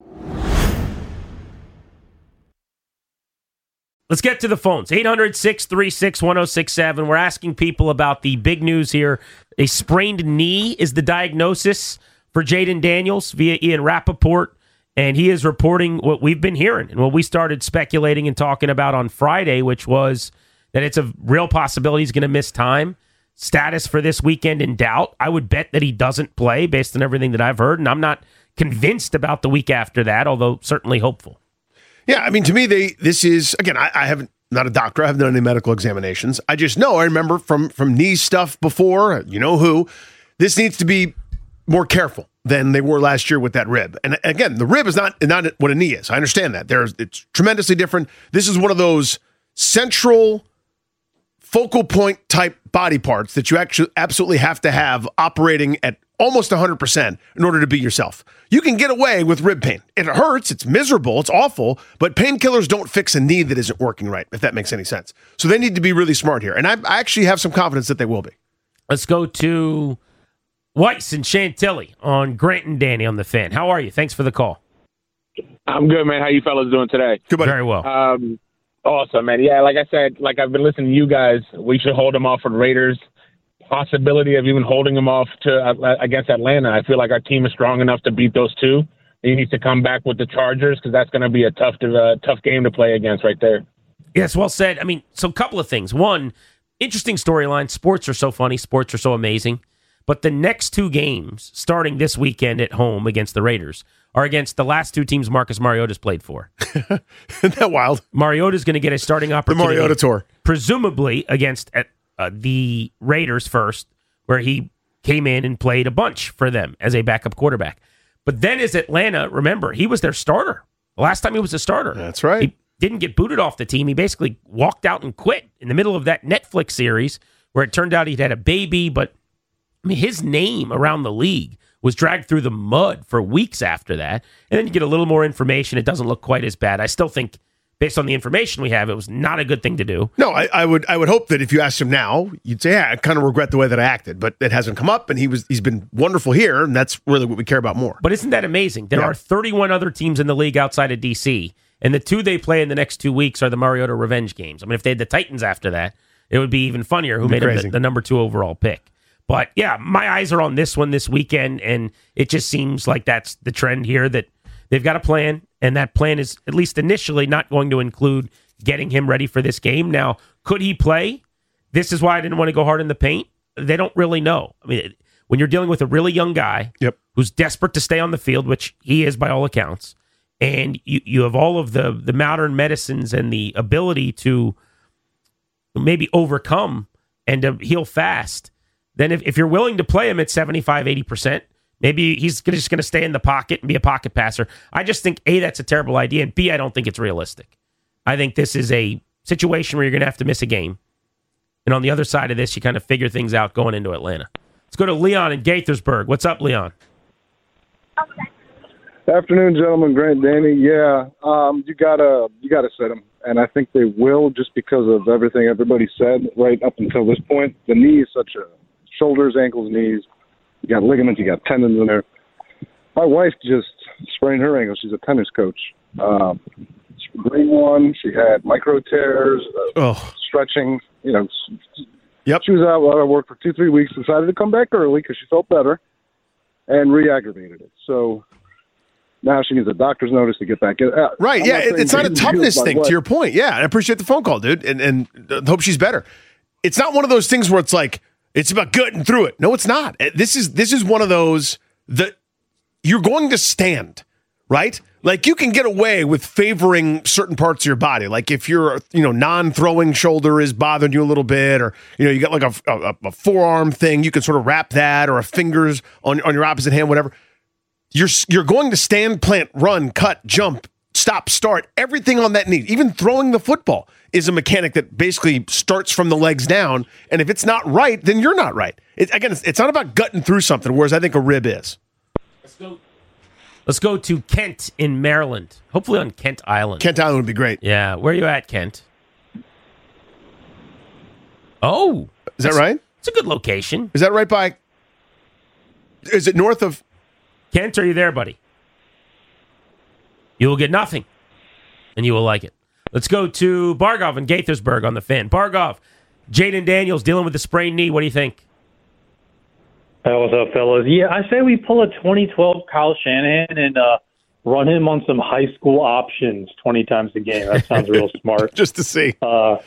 Let's get to the phones. eight hundred, six three six, one oh six seven. We're asking people about the big news here. A sprained knee is the diagnosis for Jayden Daniels via Ian Rappaport, and he is reporting what we've been hearing and what we started speculating and talking about on Friday, which was that it's a real possibility he's going to miss time. Status for this weekend in doubt. I would bet that he doesn't play based on everything that I've heard, and I'm not convinced about the week after that, although certainly hopeful. Yeah, I mean, to me, they this is, again, I, I haven't, not a doctor, I haven't done any medical examinations. I just know, I remember from, from knee stuff before, you know who, this needs to be more careful than they were last year with that rib. And again, the rib is not, not what a knee is. I understand that. There's, it's tremendously different. This is one of those central focal point type body parts that you actually absolutely have to have operating at almost one hundred percent in order to be yourself. You can get away with rib pain. It hurts, it's miserable, it's awful, but painkillers don't fix a knee that isn't working right, if that makes any sense. So they need to be really smart here. And I, I actually have some confidence that they will be. Let's go to Weiss and Chantilly on Grant and Danny on the Fan. How are you? Thanks for the call. I'm good, man. How you fellas doing today? Good, buddy. Very well. Um, awesome, man. Yeah, like I said, like I've been listening to you guys, we should hold them off for the Raiders. Possibility of even holding them off to uh, against Atlanta. I feel like our team is strong enough to beat those two. He needs to come back with the Chargers because that's going to be a tough, uh, tough game to play against right there. Yes, well said. I mean, so a couple of things. One, interesting storyline. Sports are so funny. Sports are so amazing. But the next two games, starting this weekend at home against the Raiders, are against the last two teams Marcus Mariota's played for. Isn't that wild? Mariota's going to get a starting opportunity. The Mariota tour. Presumably against uh, the Raiders first, where he came in and played a bunch for them as a backup quarterback. But then as Atlanta, remember, he was their starter. The last time he was a starter. That's right. He didn't get booted off the team. He basically walked out and quit in the middle of that Netflix series where it turned out he'd had a baby, but I mean, his name around the league was dragged through the mud for weeks after that. And then you get a little more information. It doesn't look quite as bad. I still think based on the information we have, it was not a good thing to do. No, I, I would I would hope that if you asked him now, you'd say, yeah, I kind of regret the way that I acted, but it hasn't come up, and he was he's been wonderful here, and that's really what we care about more. But isn't that amazing? There Yeah. are thirty-one other teams in the league outside of D C, and the two they play in the next two weeks are the Mariota revenge games. I mean, if they had the Titans after that, it would be even funnier who It'd be made him crazy. the, the number two overall pick. But yeah, my eyes are on this one this weekend, and it just seems like that's the trend here, that they've got a plan, and that plan is, at least initially, not going to include getting him ready for this game. Now, could he play? This is why I didn't want to go hard in the paint. They don't really know. I mean, when you're dealing with a really young guy yep. who's desperate to stay on the field, which he is by all accounts, and you, you have all of the, the modern medicines and the ability to maybe overcome and to heal fast, then if, if you're willing to play him at seventy-five, eighty percent, maybe he's gonna- just going to stay in the pocket and be a pocket passer. I just think, A, that's a terrible idea, and B, I don't think it's realistic. I think this is a situation where you're going to have to miss a game. And on the other side of this, you kind of figure things out going into Atlanta. Let's go to Leon in Gaithersburg. What's up, Leon? Afternoon, gentlemen. Grant, Danny. Yeah, um, you gotta you gotta set them, and I think they will, just because of everything everybody said right up until this point. The knee is such a shoulders, ankles, knees. You got ligaments, you got tendons in there. My wife just sprained her ankle. She's a tennis coach. Um, she green one. She had micro tears, uh, oh. stretching. You know. Yep. She was out of work for two, three weeks. Decided to come back early because she felt better, and re-aggravated it. So now she needs a doctor's notice to get back in. Uh, Right, I'm yeah, not it- saying it's not a she's toughness healed by thing, what- to your point. Yeah, I appreciate the phone call, dude, and, and uh, hope she's better. It's not one of those things where it's like, it's about getting through it. No, it's not. Uh, This is this is one of those that you're going to stand, right? Like, you can get away with favoring certain parts of your body. Like, if your, you know, non-throwing shoulder is bothering you a little bit, or, you know, you got like a, a, a forearm thing, you can sort of wrap that, or a fingers on, on your opposite hand, whatever. You're you're going to stand, plant, run, cut, jump, stop, start. Everything on that knee, even throwing the football, is a mechanic that basically starts from the legs down. And if it's not right, then you're not right. It, again, it's, it's not about gutting through something, whereas I think a rib is. Let's go. Let's go to Kent in Maryland. Hopefully on Kent Island. Kent Island would be great. Yeah. Where are you at, Kent? Oh. Is that right? It's a good location. Is that right by... Is it north of... Kent, are you there, buddy? You will get nothing, and you will like it. Let's go to Bargov in Gaithersburg on the Fan. Bargov, Jaden Daniels dealing with a sprained knee. What do you think? Hey, what's up, fellas? Yeah, I say we pull a twenty twelve Kyle Shanahan and uh, run him on some high school options twenty times a game. That sounds real smart. Just to see. Uh,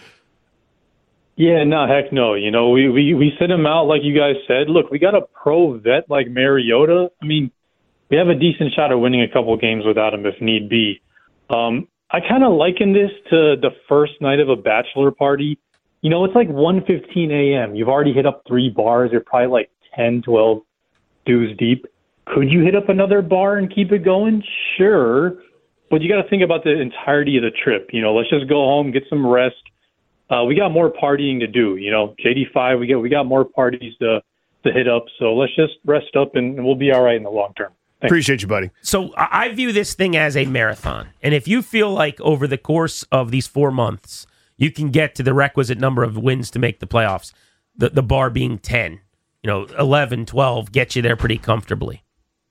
yeah, no, heck no. You know, we, we, we sit him out like you guys said. Look, we got a pro vet like Mariota. I mean, we have a decent shot of winning a couple games without him if need be. Um, I kind of liken this to the first night of a bachelor party. You know, it's like one fifteen a.m. You've already hit up three bars. You're probably like ten, twelve dudes deep. Could you hit up another bar and keep it going? Sure. But you got to think about the entirety of the trip. You know, let's just go home, get some rest. Uh, we got more partying to do. You know, J D five, we got we got more parties to to hit up. So let's just rest up and, and we'll be all right in the long term. Thanks. Appreciate you, buddy. So I I view this thing as a marathon. And if you feel like over the course of these four months, you can get to the requisite number of wins to make the playoffs, the, the bar being ten, you know, eleven, twelve, get you there pretty comfortably.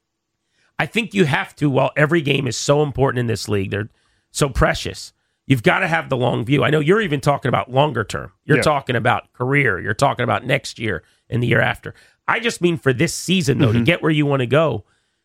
I think you have to, while every game is so important in this league, they're so precious, you've got to have the long view. I know you're even talking about longer term. You're Yeah. talking about career. You're talking about next year and the year after. I just mean for this season, though, Mm-hmm. to get where you want to go,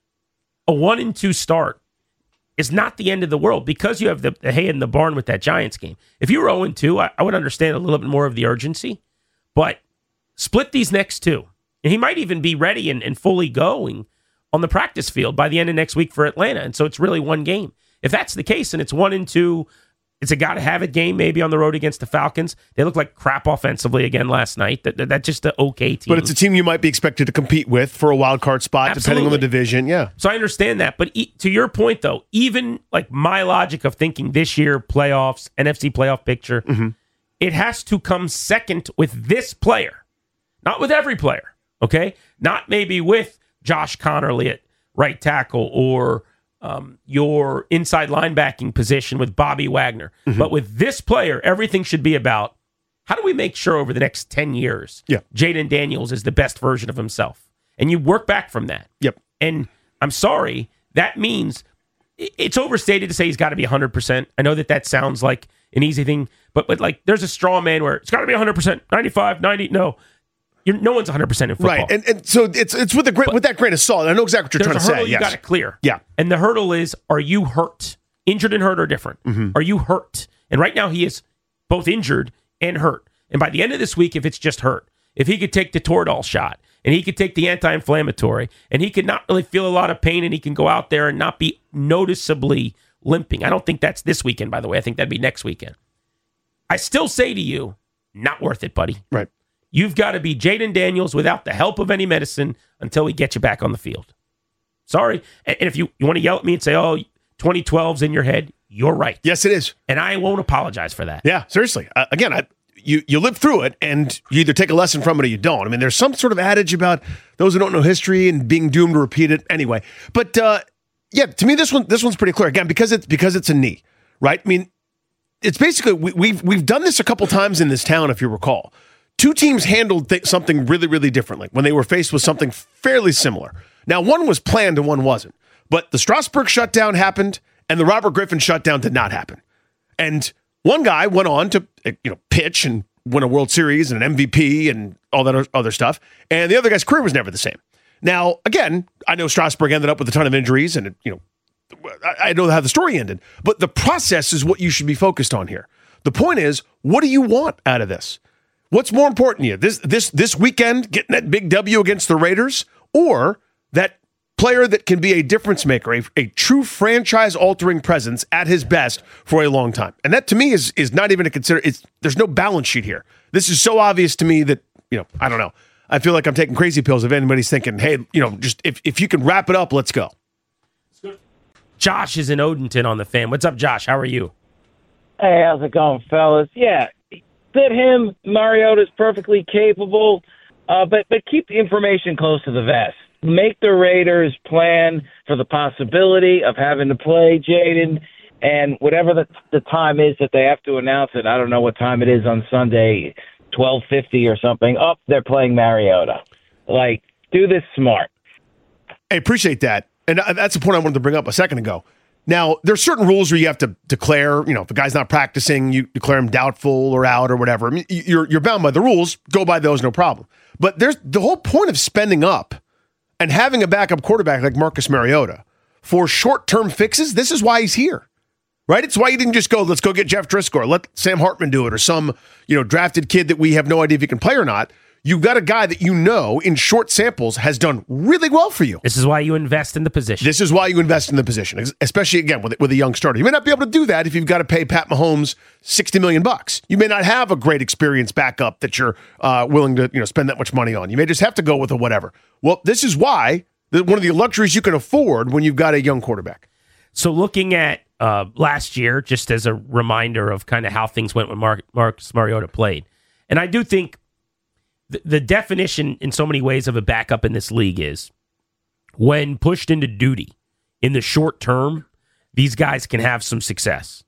a one and two start is not the end of the world because you have the, the hay in the barn with that Giants game. If you were oh and two, I, I would understand a little bit more of the urgency, but split these next two. And he might even be ready and, and fully going on the practice field by the end of next week for Atlanta. And so it's really one game. If that's the case and it's one and two, it's a got-to-have-it game maybe on the road against the Falcons. They look like crap offensively again last night. That, that, that's just an okay team. But it's a team you might be expected to compete with for a wild card spot, depending on the Absolutely. division. Yeah. So I understand that. But e- to your point, though, even like my logic of thinking this year, playoffs, N F C playoff picture, Mm-hmm. it has to come second with this player, not with every player, okay? Not maybe with Josh Connerly at right tackle or um, your inside linebacking position with Bobby Wagner. Mm-hmm. But with this player, everything should be about how do we make sure over the next ten years, yeah. Jayden Daniels is the best version of himself? And you work back from that. Yep. And I'm sorry, that means it's overstated to say he's got to be one hundred percent. I know that that sounds like an easy thing, but but like there's a straw man where it's got to be one hundred percent, ninety-five, ninety. No, You're, no one's one hundred percent in football. Right, and, and so it's it's with, a gra- with that grain of salt. I know exactly what you're trying to There's a hurdle say. you Yes. got to clear. Yeah. And the hurdle is, are you hurt? Injured and hurt are different. Mm-hmm. Are you hurt? And right now he is both injured and hurt. And by the end of this week, if it's just hurt, if he could take the Toradol shot and he could take the anti-inflammatory and he could not really feel a lot of pain and he can go out there and not be noticeably limping. I don't think that's this weekend, by the way. I think that'd be next weekend. I still say to you, not worth it, buddy. Right. You've got to be Jayden Daniels without the help of any medicine until we get you back on the field. Sorry. And if you, you want to yell at me and say, oh, twenty twelve's in your head, you're right. Yes, it is. And I won't apologize for that. Yeah, seriously. Uh, again, I, you you live through it, and you either take a lesson from it or you don't. I mean, there's some sort of adage about those who don't know history and being doomed to repeat it anyway. But uh, yeah, to me, this one this one's pretty clear. Again, because it's because it's a knee, right? I mean, it's basically we, we've we've done this a couple times in this town, if you recall. Two teams handled th- something really, really differently when they were faced with something fairly similar. Now, one was planned and one wasn't. But the Strasburg shutdown happened, and the Robert Griffin shutdown did not happen. And one guy went on to you know pitch and win a World Series and an M V P and all that other stuff, and the other guy's career was never the same. Now, again, I know Strasburg ended up with a ton of injuries, and it, you know, I, I know how the story ended. But the process is what you should be focused on here. The point is, what do you want out of this? What's more important to you? This this this weekend, getting that big W against the Raiders, or that player that can be a difference maker, a, a true franchise-altering presence at his best for a long time? And that, to me, is is not even a consider. It's there's no balance sheet here. This is so obvious to me that, you know, I don't know. I feel like I'm taking crazy pills if anybody's thinking, hey, you know, just if, if you can wrap it up, let's go. Josh is in Odenton on the Fan. What's up, Josh? How are you? Hey, how's it going, fellas? Yeah, fit him. Mariota's perfectly capable, uh, but but keep the information close to the vest. Make the Raiders plan for the possibility of having to play Jayden, and whatever the the time is that they have to announce it. I don't know what time it is on Sunday, twelve fifty or something. Up, they're playing Mariota. Like, do this smart. I appreciate that. And that's the point I wanted to bring up a second ago. Now, there's certain rules where you have to declare, you know, if a guy's not practicing, you declare him doubtful or out or whatever. I mean, you're, you're bound by the rules. Go by those, no problem. But there's the whole point of spending up and having a backup quarterback like Marcus Mariota for short-term fixes. This is why he's here, right? It's why you didn't just go, let's go get Jeff Driscoll or let Sam Hartman do it or some, you know, drafted kid that we have no idea if he can play or not. You've got a guy that you know in short samples has done really well for you. This is why you invest in the position. This is why you invest in the position, especially, again, with, with a young starter. You may not be able to do that if you've got to pay Pat Mahomes sixty million bucks. You may not have a great experienced backup that you're uh, willing to you know spend that much money on. You may just have to go with a whatever. Well, this is why one of the luxuries you can afford when you've got a young quarterback. So looking at uh, last year, just as a reminder of kind of how things went when Mark, Marcus Mariota played, and I do think the definition in so many ways of a backup in this league is when pushed into duty in the short term, these guys can have some success.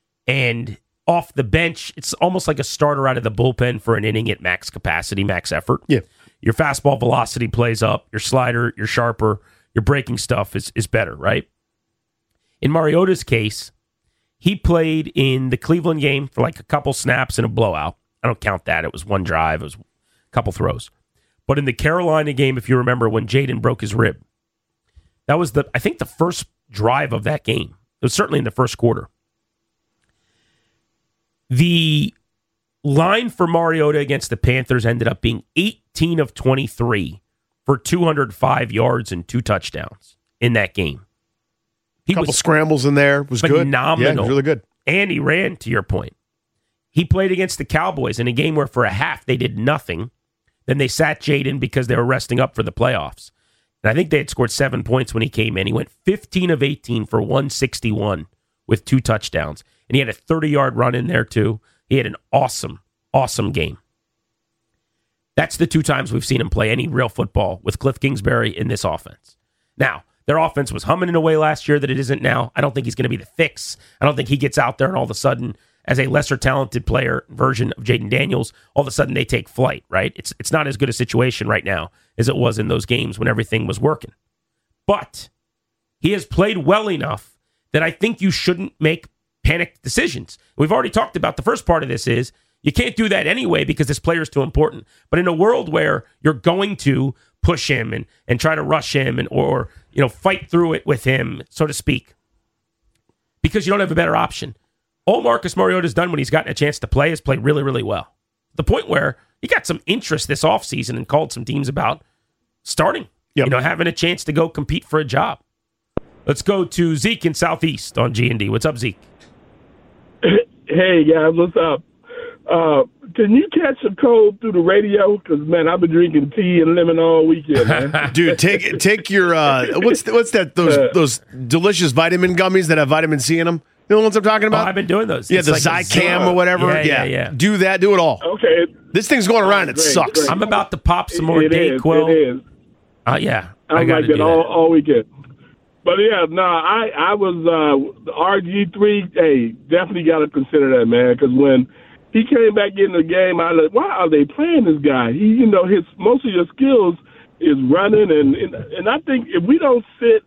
And off the bench, it's almost like a starter out of the bullpen for an inning at max capacity, max effort. Yeah. Your fastball velocity plays up, your slider, your sharper, your breaking stuff is, is better, right? In Mariota's case, he played in the Cleveland game for like a couple snaps and a blowout. I don't count that. It was one drive. It was couple throws. But in the Carolina game, if you remember, when Jayden broke his rib, that was, the I think, the first drive of that game. It was certainly in the first quarter. The line for Mariota against the Panthers ended up being eighteen of twenty-three for two hundred five yards and two touchdowns in that game. He couple was scrambles in there. Was phenomenal. good. Phenomenal. Yeah, it was really good. And he ran, to your point. He played against the Cowboys in a game where for a half they did nothing. Then they sat Jayden because they were resting up for the playoffs. And I think they had scored seven points when he came in. He went fifteen of eighteen for one sixty-one with two touchdowns. And he had a thirty-yard run in there, too. He had an awesome, awesome game. That's the two times we've seen him play any real football with Cliff Kingsbury in this offense. Now, Their offense was humming in a way last year that it isn't now. I don't think he's going to be the fix. I don't think he gets out there and all of a sudden, as a lesser talented player version of Jaden Daniels, all of a sudden they take flight, right? It's it's not as good a situation right now as it was in those games when everything was working. But he has played well enough that I think you shouldn't make panicked decisions. We've already talked about the first part of this is you can't do that anyway because this player is too important. But in a world where you're going to push him and, and try to rush him and or you know fight through it with him, so to speak, because you don't have a better option. All Marcus Mariota's done when he's gotten a chance to play is play really, really well. The point where he got some interest this offseason and called some teams about starting, yep. you know, having a chance to go compete for a job. Let's go to Zeke in Southeast on G and D. What's up, Zeke? Hey, guys, what's up? Uh, can you catch a cold through the radio? Because, man, I've been drinking tea and lemon all weekend, man. Dude, take take your, uh, what's the, what's that, those those delicious vitamin gummies that have vitamin C in them? You know the ones I'm talking about? Oh, I've been doing those. Yeah, It's the like a Zycam Zyrtec. or whatever. Yeah, Yeah, yeah, yeah. Do that. Do it all. Okay. This thing's going around. It Great, sucks. great. I'm about to pop some more It is, Dayquil. it is. Uh, yeah, I I got like to do it that. all, all weekend. But, yeah, no, I, I was uh, the R G three, hey, definitely got to consider that, man, because when he came back in the game, I like, why are they playing this guy? He, you know, his most of your skills is running, and, and, and I think if we don't sit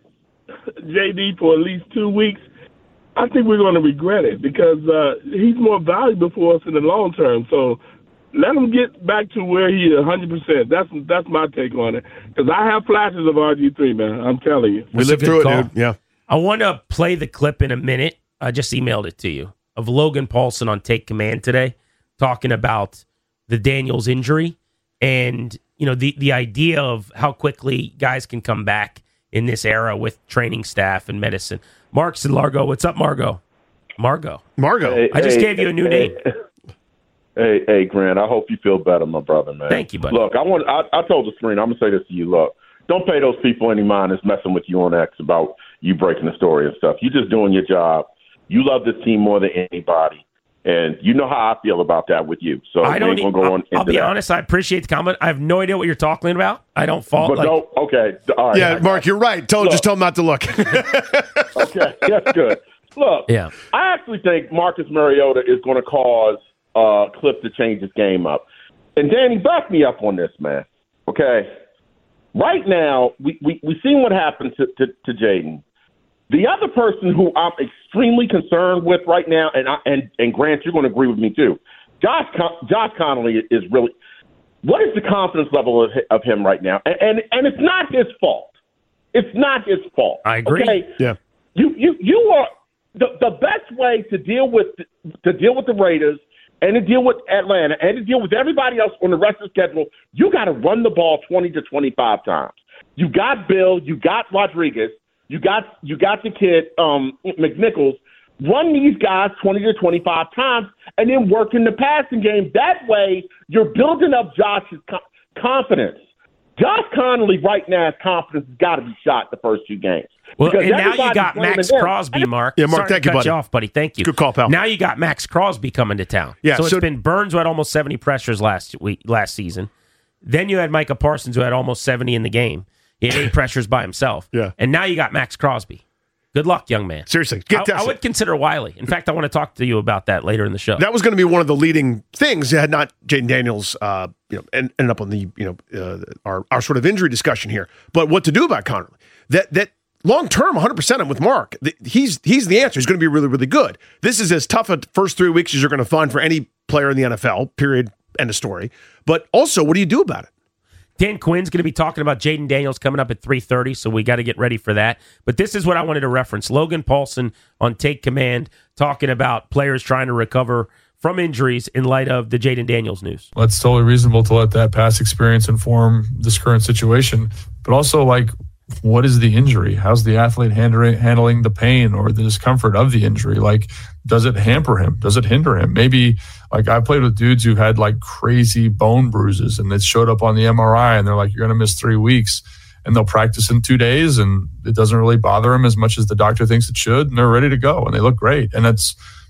J D for at least two weeks, I think we're going to regret it because uh, he's more valuable for us in the long term. So let him get back to where he is one hundred percent. That's that's my take on it. Because I have flashes of R G three, man. I'm telling you. We lived through it, dude. Yeah. I want to play the clip in a minute. I just emailed it to you of Logan Paulson on Take Command today talking about the Daniels injury and, you know, the, the idea of how quickly guys can come back in this era with training staff and medicine. Mark's in Largo. What's up, Margo? Margo. Margo. Hey, I just hey, gave you a new hey, name. Hey, hey, Grant. I hope you feel better, my brother, man. Thank you, buddy. Look, I want. I, I told the screen. I'm gonna say this to you. Look, don't pay those people any mind that's messing with you on X about you breaking the story and stuff. You're just doing your job. You love this team more than anybody, and you know how I feel about that with you. So I don't. we ain't gonna go I'll, on. I'll into be that. honest. I appreciate the comment. I have no idea what you're talking about. I don't fault. But like, no, okay, all right. Yeah, Mark, you're right. Tell, Look. just tell him not to look. Okay, that's good. Look, yeah. I actually think Marcus Mariota is going to cause uh, Cliff to change his game up. And Danny, back me up on this, man. Okay, right now we we we seen what happened to to, to Jaden. The other person who I'm extremely concerned with right now, and I, and and Grant, you're going to agree with me too. Josh Con- Josh Connolly is really. What is the confidence level of, of him right now? And, and and it's not his fault. It's not his fault. I agree. Okay? Yeah. You you you are the the best way to deal with to deal with the Raiders and to deal with Atlanta and to deal with everybody else on the rest of the schedule. You got to run the ball twenty to twenty-five times. You got Bill. You got Rodriguez. You got you got the kid um, McNichols. Run these guys twenty to twenty-five times and then work in the passing game. That way, you're building up Josh's co- confidence. Josh Connolly right now, his confidence has got to be shot the first two games. Well, Because and now you everybody's got blaming Max him. Crosby, Mark. Yeah, Mark, Sorry thank to you, cut buddy. you off, buddy. Thank you. Good call, pal. Now you got Max Crosby coming to town. Yeah, so it's so- been Burns who had almost seventy pressures last week, last season. Then you had Micah Parsons who had almost seventy in the game. He had eight pressures by himself. Yeah. And now you got Max Crosby. Good luck, young man. Seriously, get I, I would consider Wiley. In fact, I want to talk to you about that later in the show. That was going to be one of the leading things had not Jaden Daniels, uh, you know, en- ended up on the you know uh, our our sort of injury discussion here. But what to do about Connolly? That that long term, one hundred percent. I'm with Mark. The, he's he's the answer. He's going to be really really good. This is as tough a first three weeks as you're going to find for any player in the N F L. Period. End of story. But also, what do you do about it? Dan Quinn's going to be talking about Jaden Daniels coming up at three thirty, so we got to get ready for that. But this is what I wanted to reference. Logan Paulson on Take Command talking about players trying to recover from injuries in light of the Jaden Daniels news. Well, it's totally reasonable to let that past experience inform this current situation. But also, like, what is the injury? How's the athlete handling handling the pain or the discomfort of the injury? Like, does it hamper him? Does it hinder him? Maybe, like, I played with dudes who had like crazy bone bruises and it showed up on the M R I and they're like, you're going to miss three weeks. And they'll practice in two days and it doesn't really bother them as much as the doctor thinks it should. And they're ready to go and they look great. And it's,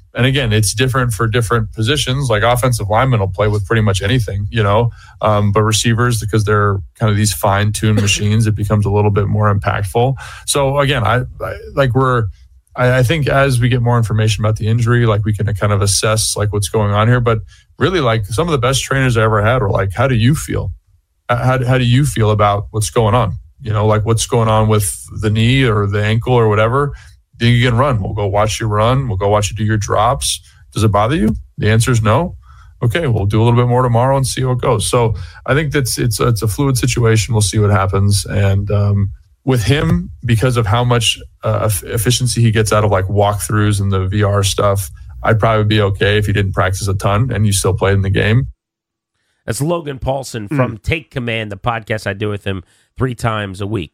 And again, it's different for different positions. Like offensive linemen will play with pretty much anything, you know. Um, but receivers, because they're kind of these fine-tuned machines, it becomes a little bit more impactful. So again, I, I like we're. I, I think as we get more information about the injury, like we can kind of assess like what's going on here. But really, like some of the best trainers I ever had were like, "How do you feel? How how do you feel about what's going on? You know, like what's going on with the knee or the ankle or whatever." Then you can run. We'll go watch you run. We'll go watch you do your drops. Does it bother you? The answer is no. Okay, we'll do a little bit more tomorrow and see how it goes. So I think that's it's it's a fluid situation. We'll see what happens. And um, with him, because of how much uh, efficiency he gets out of like walkthroughs and the V R stuff, I'd probably be okay if he didn't practice a ton and you still played in the game. That's Logan Paulson from mm. Take Command, the podcast I do with him three times a week.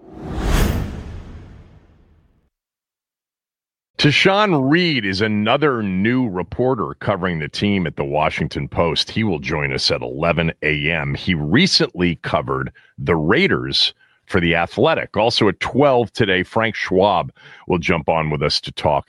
Tashawn Reed is another new reporter covering the team at the Washington Post. He will join us at eleven a.m. He recently covered the Raiders for The Athletic. Also at twelve today, Frank Schwab will jump on with us to talk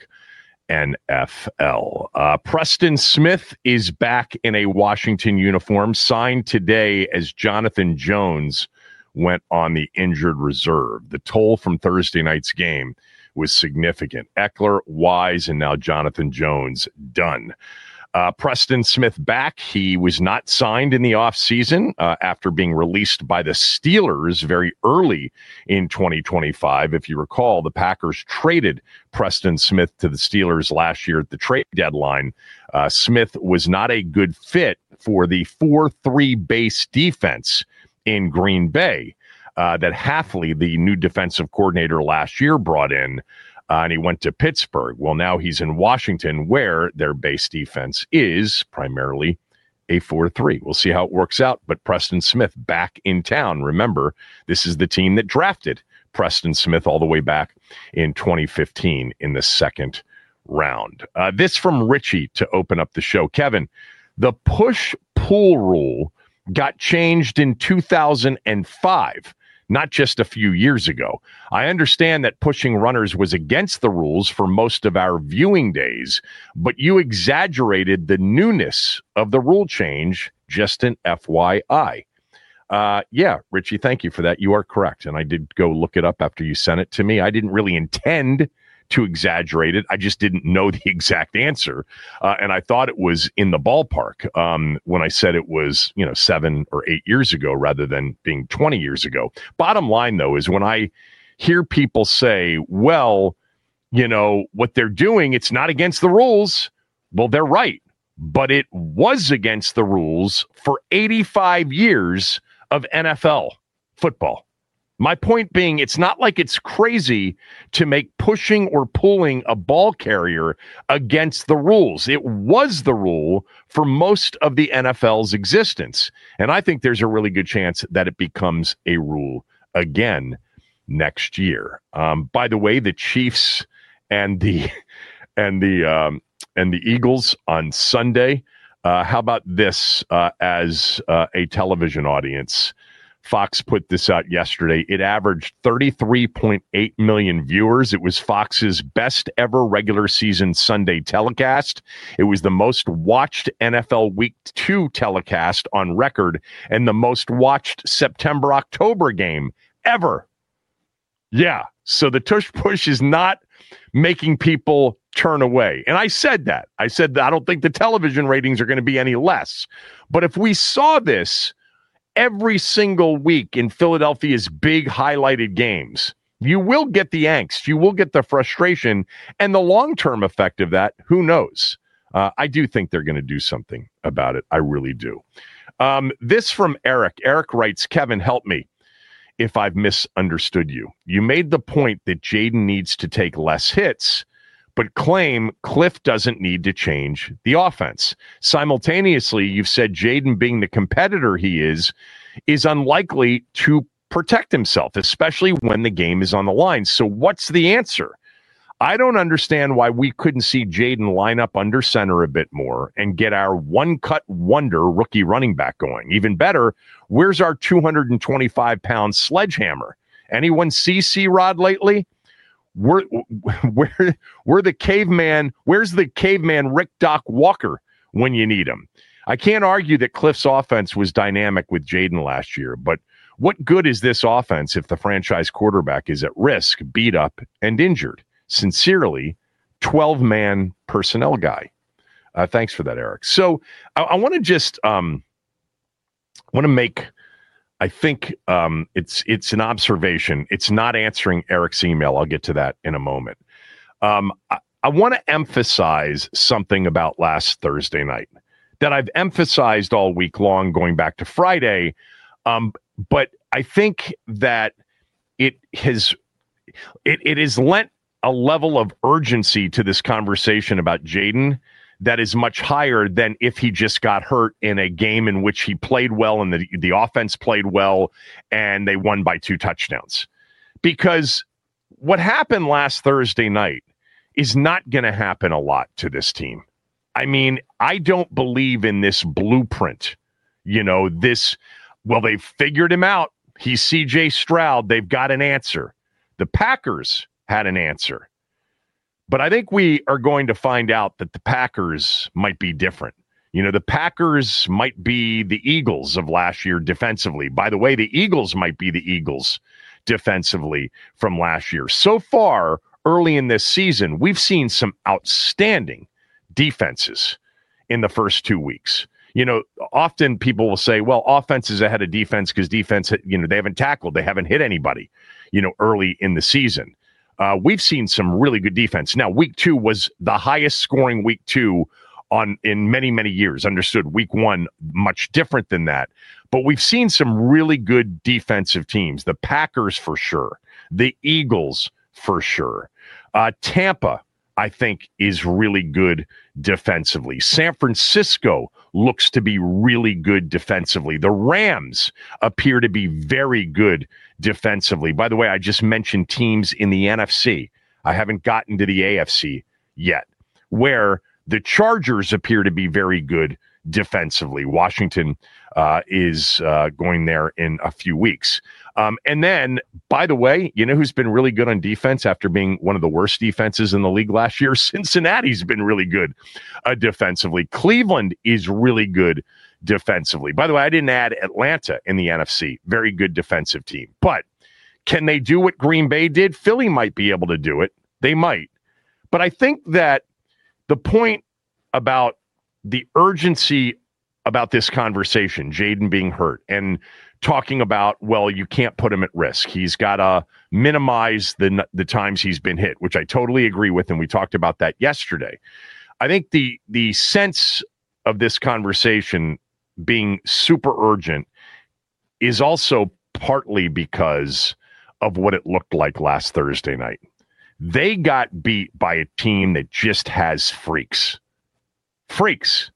N F L. Uh, Preston Smith is back in a Washington uniform, signed today as Jonathan Jones went on the injured reserve. The toll from Thursday night's game was significant. Eckler, Wise, and now Jonathan Jones done. Uh, Preston Smith back. He was not signed in the offseason uh, after being released by the Steelers very early in twenty twenty-five. If you recall, the Packers traded Preston Smith to the Steelers last year at the trade deadline. Uh, Smith was not a good fit for the four three base defense in Green Bay uh, that Hafley, the new defensive coordinator last year, brought in. Uh, and he went to Pittsburgh. Well, now he's in Washington, where their base defense is primarily a four three. We'll see how it works out. But Preston Smith back in town. Remember, this is the team that drafted Preston Smith all the way back in twenty fifteen in the second round. Uh, this from Richie to open up the show. Kevin, the push-pull rule got changed in two thousand five. Not just a few years ago. I understand that pushing runners was against the rules for most of our viewing days, but you exaggerated the newness of the rule change, just an F Y I. Uh, yeah, Richie, thank you for that. You are correct. And I did go look it up after you sent it to me. I didn't really intend to exaggerate it. I just didn't know the exact answer. Uh, and I thought it was in the ballpark um, when I said it was, you know, seven or eight years ago rather than being twenty years ago. Bottom line, though, is when I hear people say, well, you know, what they're doing, it's not against the rules. Well, they're right. But it was against the rules for eighty-five years of N F L football. My point being, it's not like it's crazy to make pushing or pulling a ball carrier against the rules. It was the rule for most of the N F L's existence. And I think there's a really good chance that it becomes a rule again next year. Um, by the way, the Chiefs and the and the um, and the Eagles on Sunday. Uh, how about this uh, as uh, a television audience? Fox put this out yesterday. It averaged thirty-three point eight million viewers. It was Fox's best ever regular season Sunday telecast. It was the most watched N F L Week two telecast on record and the most watched September-October game ever. Yeah, so the tush push is not making people turn away. And I said that. I said that I don't think the television ratings are going to be any less. But if we saw this every single week in Philadelphia's big highlighted games, you will get the angst, you will get the frustration, and the long-term effect of that, who knows? Uh, I do think they're going to do something about it. I really do. Um, this from Eric. Eric writes, Kevin, help me if I've misunderstood you. You made the point that Jayden needs to take less hits, but claim Cliff doesn't need to change the offense. Simultaneously, you've said Jayden, being the competitor he is, is unlikely to protect himself, especially when the game is on the line. So what's the answer? I don't understand why we couldn't see Jayden line up under center a bit more and get our one-cut wonder rookie running back going. Even better, where's our two hundred twenty-five pound sledgehammer? Anyone see C-Rod lately? we're we're we're the caveman. Where's the caveman Rick Doc Walker when you need him? I can't argue that Cliff's offense was dynamic with Jayden last year, but what good is this offense if the franchise quarterback is at risk, beat up, and injured? Sincerely, twelve-man personnel guy. Uh, thanks for that, Eric. So I, I want to just um, want to make. I think um, it's it's an observation. It's not answering Eric's email. I'll get to that in a moment. Um, I, I want to emphasize something about last Thursday night that I've emphasized all week long, going back to Friday. Um, but I think that it has it it has lent a level of urgency to this conversation about Jayden that is much higher than if he just got hurt in a game in which he played well and the, the offense played well and they won by two touchdowns. Because what happened last Thursday night is not going to happen a lot to this team. I mean, I don't believe in this blueprint. You know, this, well, they've figured him out. He's C J Stroud. They've got an answer. The Packers had an answer. But I think we are going to find out that the Packers might be different. You know, the Packers might be the Eagles of last year defensively. By the way, the Eagles might be the Eagles defensively from last year. So far, early in this season, we've seen some outstanding defenses in the first two weeks. You know, often people will say, well, offense is ahead of defense because defense, you know, they haven't tackled, they haven't hit anybody, you know, early in the season. Uh, we've seen some really good defense. Now, week two was the highest scoring week two on in many, many years. Understood. Week one, much different than that. But we've seen some really good defensive teams. The Packers, for sure. The Eagles, for sure. Uh, Tampa, I think, is really good defensively. San Francisco looks to be really good defensively. The Rams appear to be very good defensively. By the way, I just mentioned teams in the N F C. I haven't gotten to the A F C yet, where the Chargers appear to be very good defensively. Washington uh, is uh, going there in a few weeks. Um, and then, by the way, you know who's been really good on defense after being one of the worst defenses in the league last year? Cincinnati's been really good uh, defensively. Cleveland is really good defensively. By the way, I didn't add Atlanta in the N F C. Very good defensive team. But can they do what Green Bay did? Philly might be able to do it. They might. But I think that the point about the urgency about this conversation, Jayden being hurt, and talking about, well, you can't put him at risk. He's got to minimize the the times he's been hit, which I totally agree with, and we talked about that yesterday. I think the the sense of this conversation being super urgent is also partly because of what it looked like last Thursday night. They got beat by a team that just has freaks. Freaks.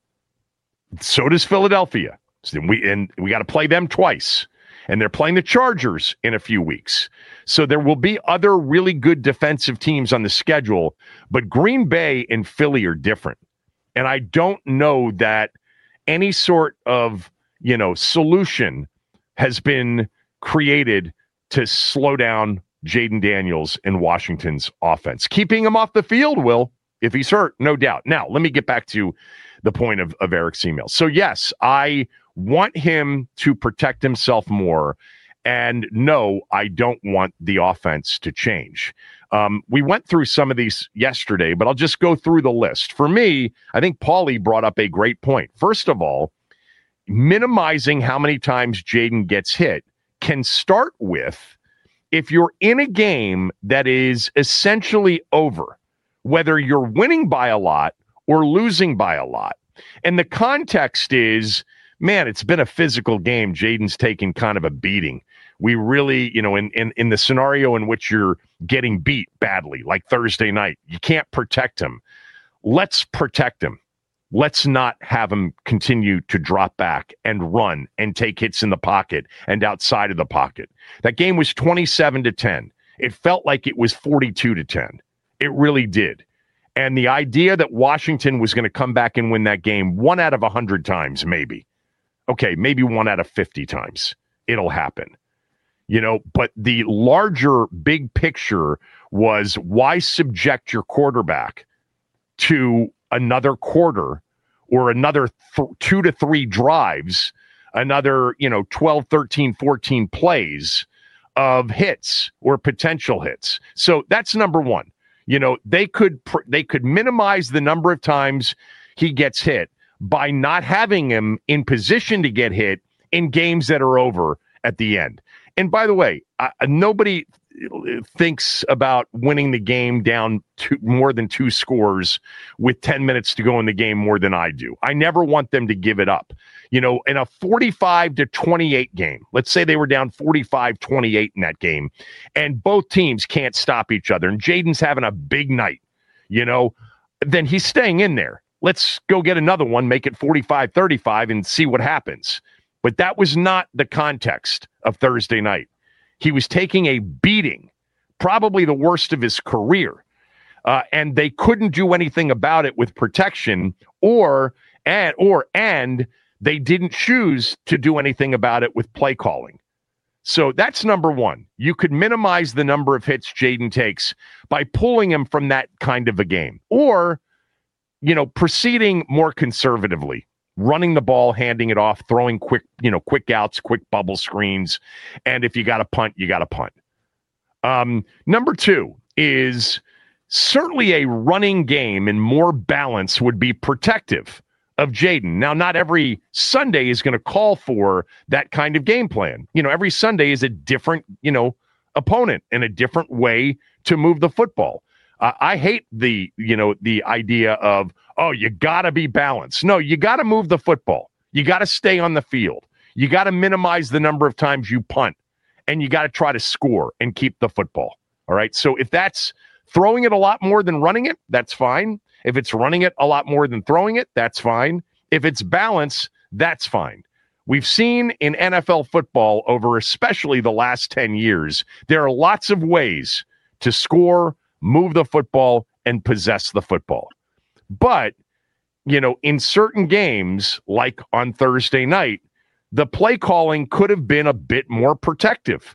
So does Philadelphia. So we and we got to play them twice. And they're playing the Chargers in a few weeks. So there will be other really good defensive teams on the schedule, but Green Bay and Philly are different. And I don't know that any sort of, you know, solution has been created to slow down Jayden Daniels and Washington's offense. Keeping him off the field will, if he's hurt, no doubt. Now, let me get back to the point of, of Eric's email. So, yes, I want him to protect himself more. And no, I don't want the offense to change. Um, we went through some of these yesterday, but I'll just go through the list. For me, I think Paulie brought up a great point. First of all, minimizing how many times Jayden gets hit can start with, if you're in a game that is essentially over, whether you're winning by a lot or losing by a lot. And the context is, man, it's been a physical game. Jayden's taken kind of a beating. We really, you know, in, in, in the scenario in which you're getting beat badly, like Thursday night, you can't protect him. Let's protect him. Let's not have him continue to drop back and run and take hits in the pocket and outside of the pocket. That game was twenty-seven to ten. It felt like it was forty-two to ten. It really did. And the idea that Washington was going to come back and win that game one out of one hundred times, maybe. Okay, maybe one out of fifty times. It'll happen. You know, but the larger big picture was why subject your quarterback to another quarter or another th- two to three drives, another, you know, twelve, thirteen, fourteen plays of hits or potential hits. So that's number one. You know, they could pr- they could minimize the number of times he gets hit by not having him in position to get hit in games that are over at the end. And by the way, uh, nobody thinks about winning the game down two, more than two scores with ten minutes to go in the game more than I do. I never want them to give it up. You know, in a forty-five to twenty-eight game, let's say they were down forty-five twenty-eight in that game, and both teams can't stop each other, and Jaden's having a big night, you know, then he's staying in there. Let's go get another one, make it forty-five thirty-five, and see what happens. But that was not the context of Thursday night. He was taking a beating, probably the worst of his career, uh, and they couldn't do anything about it with protection, or and or and they didn't choose to do anything about it with play calling. So that's number one. You could minimize the number of hits Jaden takes by pulling him from that kind of a game, or, you know, proceeding more conservatively, running the ball, handing it off, throwing quick, you know, quick outs, quick bubble screens. And if you got to punt, you got to punt. Um, number two is certainly a running game and more balance would be protective of Jaden. Now, not every Sunday is going to call for that kind of game plan. You know, every Sunday is a different, you know, opponent and a different way to move the football. Uh, I hate the, you know, the idea of, oh, you got to be balanced. No, you got to move the football. You got to stay on the field. You got to minimize the number of times you punt, and you got to try to score and keep the football. All right. So if that's throwing it a lot more than running it, that's fine. If it's running it a lot more than throwing it, that's fine. If it's balance, that's fine. We've seen in N F L football over especially the last ten years, there are lots of ways to score, move the football, and possess the football. But, you know, in certain games, like on Thursday night, the play calling could have been a bit more protective.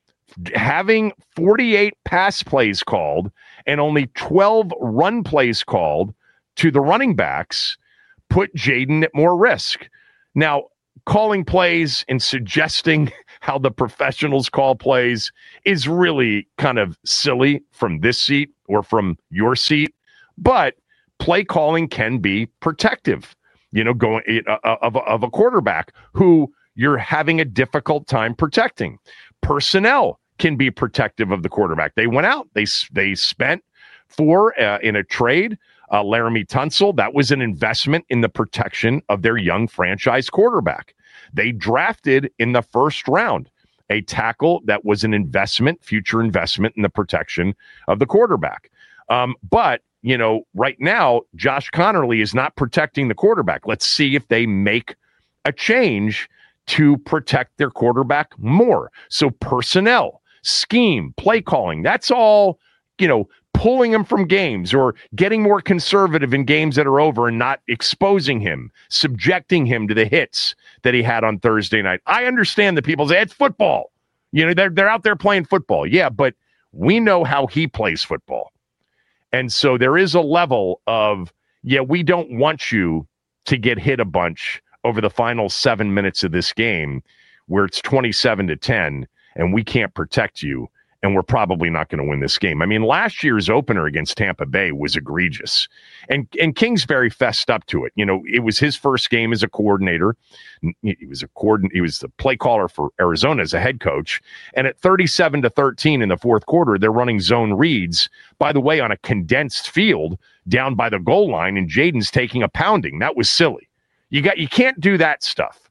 Having forty-eight pass plays called and only twelve run plays called to the running backs put Jaden at more risk. Now, calling plays and suggesting how the professionals call plays is really kind of silly from this seat or from your seat, but play calling can be protective, you know, going uh, of, of a quarterback who you're having a difficult time protecting. Personnel can be protective of the quarterback. They went out, they they spent for uh, in a trade, uh, Laramie Tunsil. That was an investment in the protection of their young franchise quarterback. They drafted in the first round a tackle that was an investment, future investment in the protection of the quarterback. Um, but, you know, right now, Josh Connerly is not protecting the quarterback. Let's see if they make a change to protect their quarterback more. So personnel, scheme, play calling, that's all, you know, pulling him from games or getting more conservative in games that are over and not exposing him, subjecting him to the hits that he had on Thursday night. I understand that people say it's football. You know, they're, they're out there playing football. Yeah, but we know how he plays football. And so there is a level of, yeah, we don't want you to get hit a bunch over the final seven minutes of this game where it's twenty-seven to ten and we can't protect you. And we're probably not going to win this game. I mean, last year's opener against Tampa Bay was egregious. And and Kingsbury fessed up to it. You know, it was his first game as a coordinator. He was a coordin- he was the play caller for Arizona as a head coach. And at thirty-seven to thirteen in the fourth quarter, they're running zone reads, by the way, on a condensed field down by the goal line, and Jaden's taking a pounding. That was silly. You got you can't do that stuff.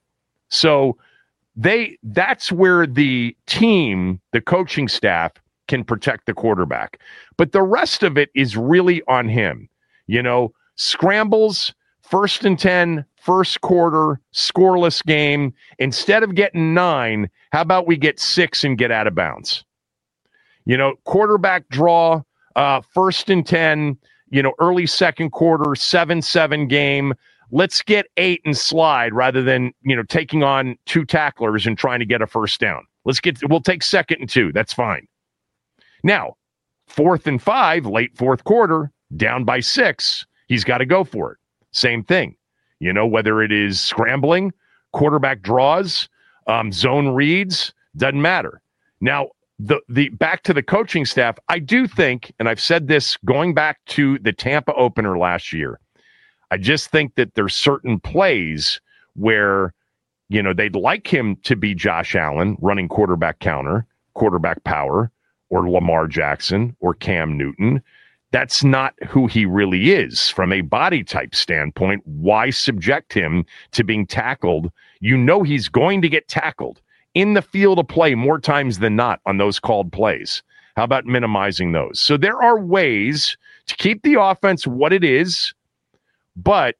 So They that's where the team, the coaching staff, can protect the quarterback. But the rest of it is really on him. You know, scrambles, first and ten, first quarter, scoreless game. Instead of getting nine, how about we get six and get out of bounds? You know, quarterback draw, uh, first and ten, you know, early second quarter, seven seven game. Let's get eight and slide rather than, you know, taking on two tacklers and trying to get a first down. Let's get, we'll take second and two. That's fine. Now, Fourth and five, late fourth quarter, down by six, he's got to go for it. Same thing. You know, whether it is scrambling, quarterback draws, um, zone reads, doesn't matter. Now, the the back to the coaching staff, I do think, and I've said this going back to the Tampa opener last year, I just think that there's certain plays where, you know, they'd like him to be Josh Allen running quarterback counter, quarterback power, or Lamar Jackson or Cam Newton. That's not who he really is from a body type standpoint. Why subject him to being tackled? You know he's going to get tackled in the field of play more times than not on those called plays. How about minimizing those? So there are ways to keep the offense what it is, but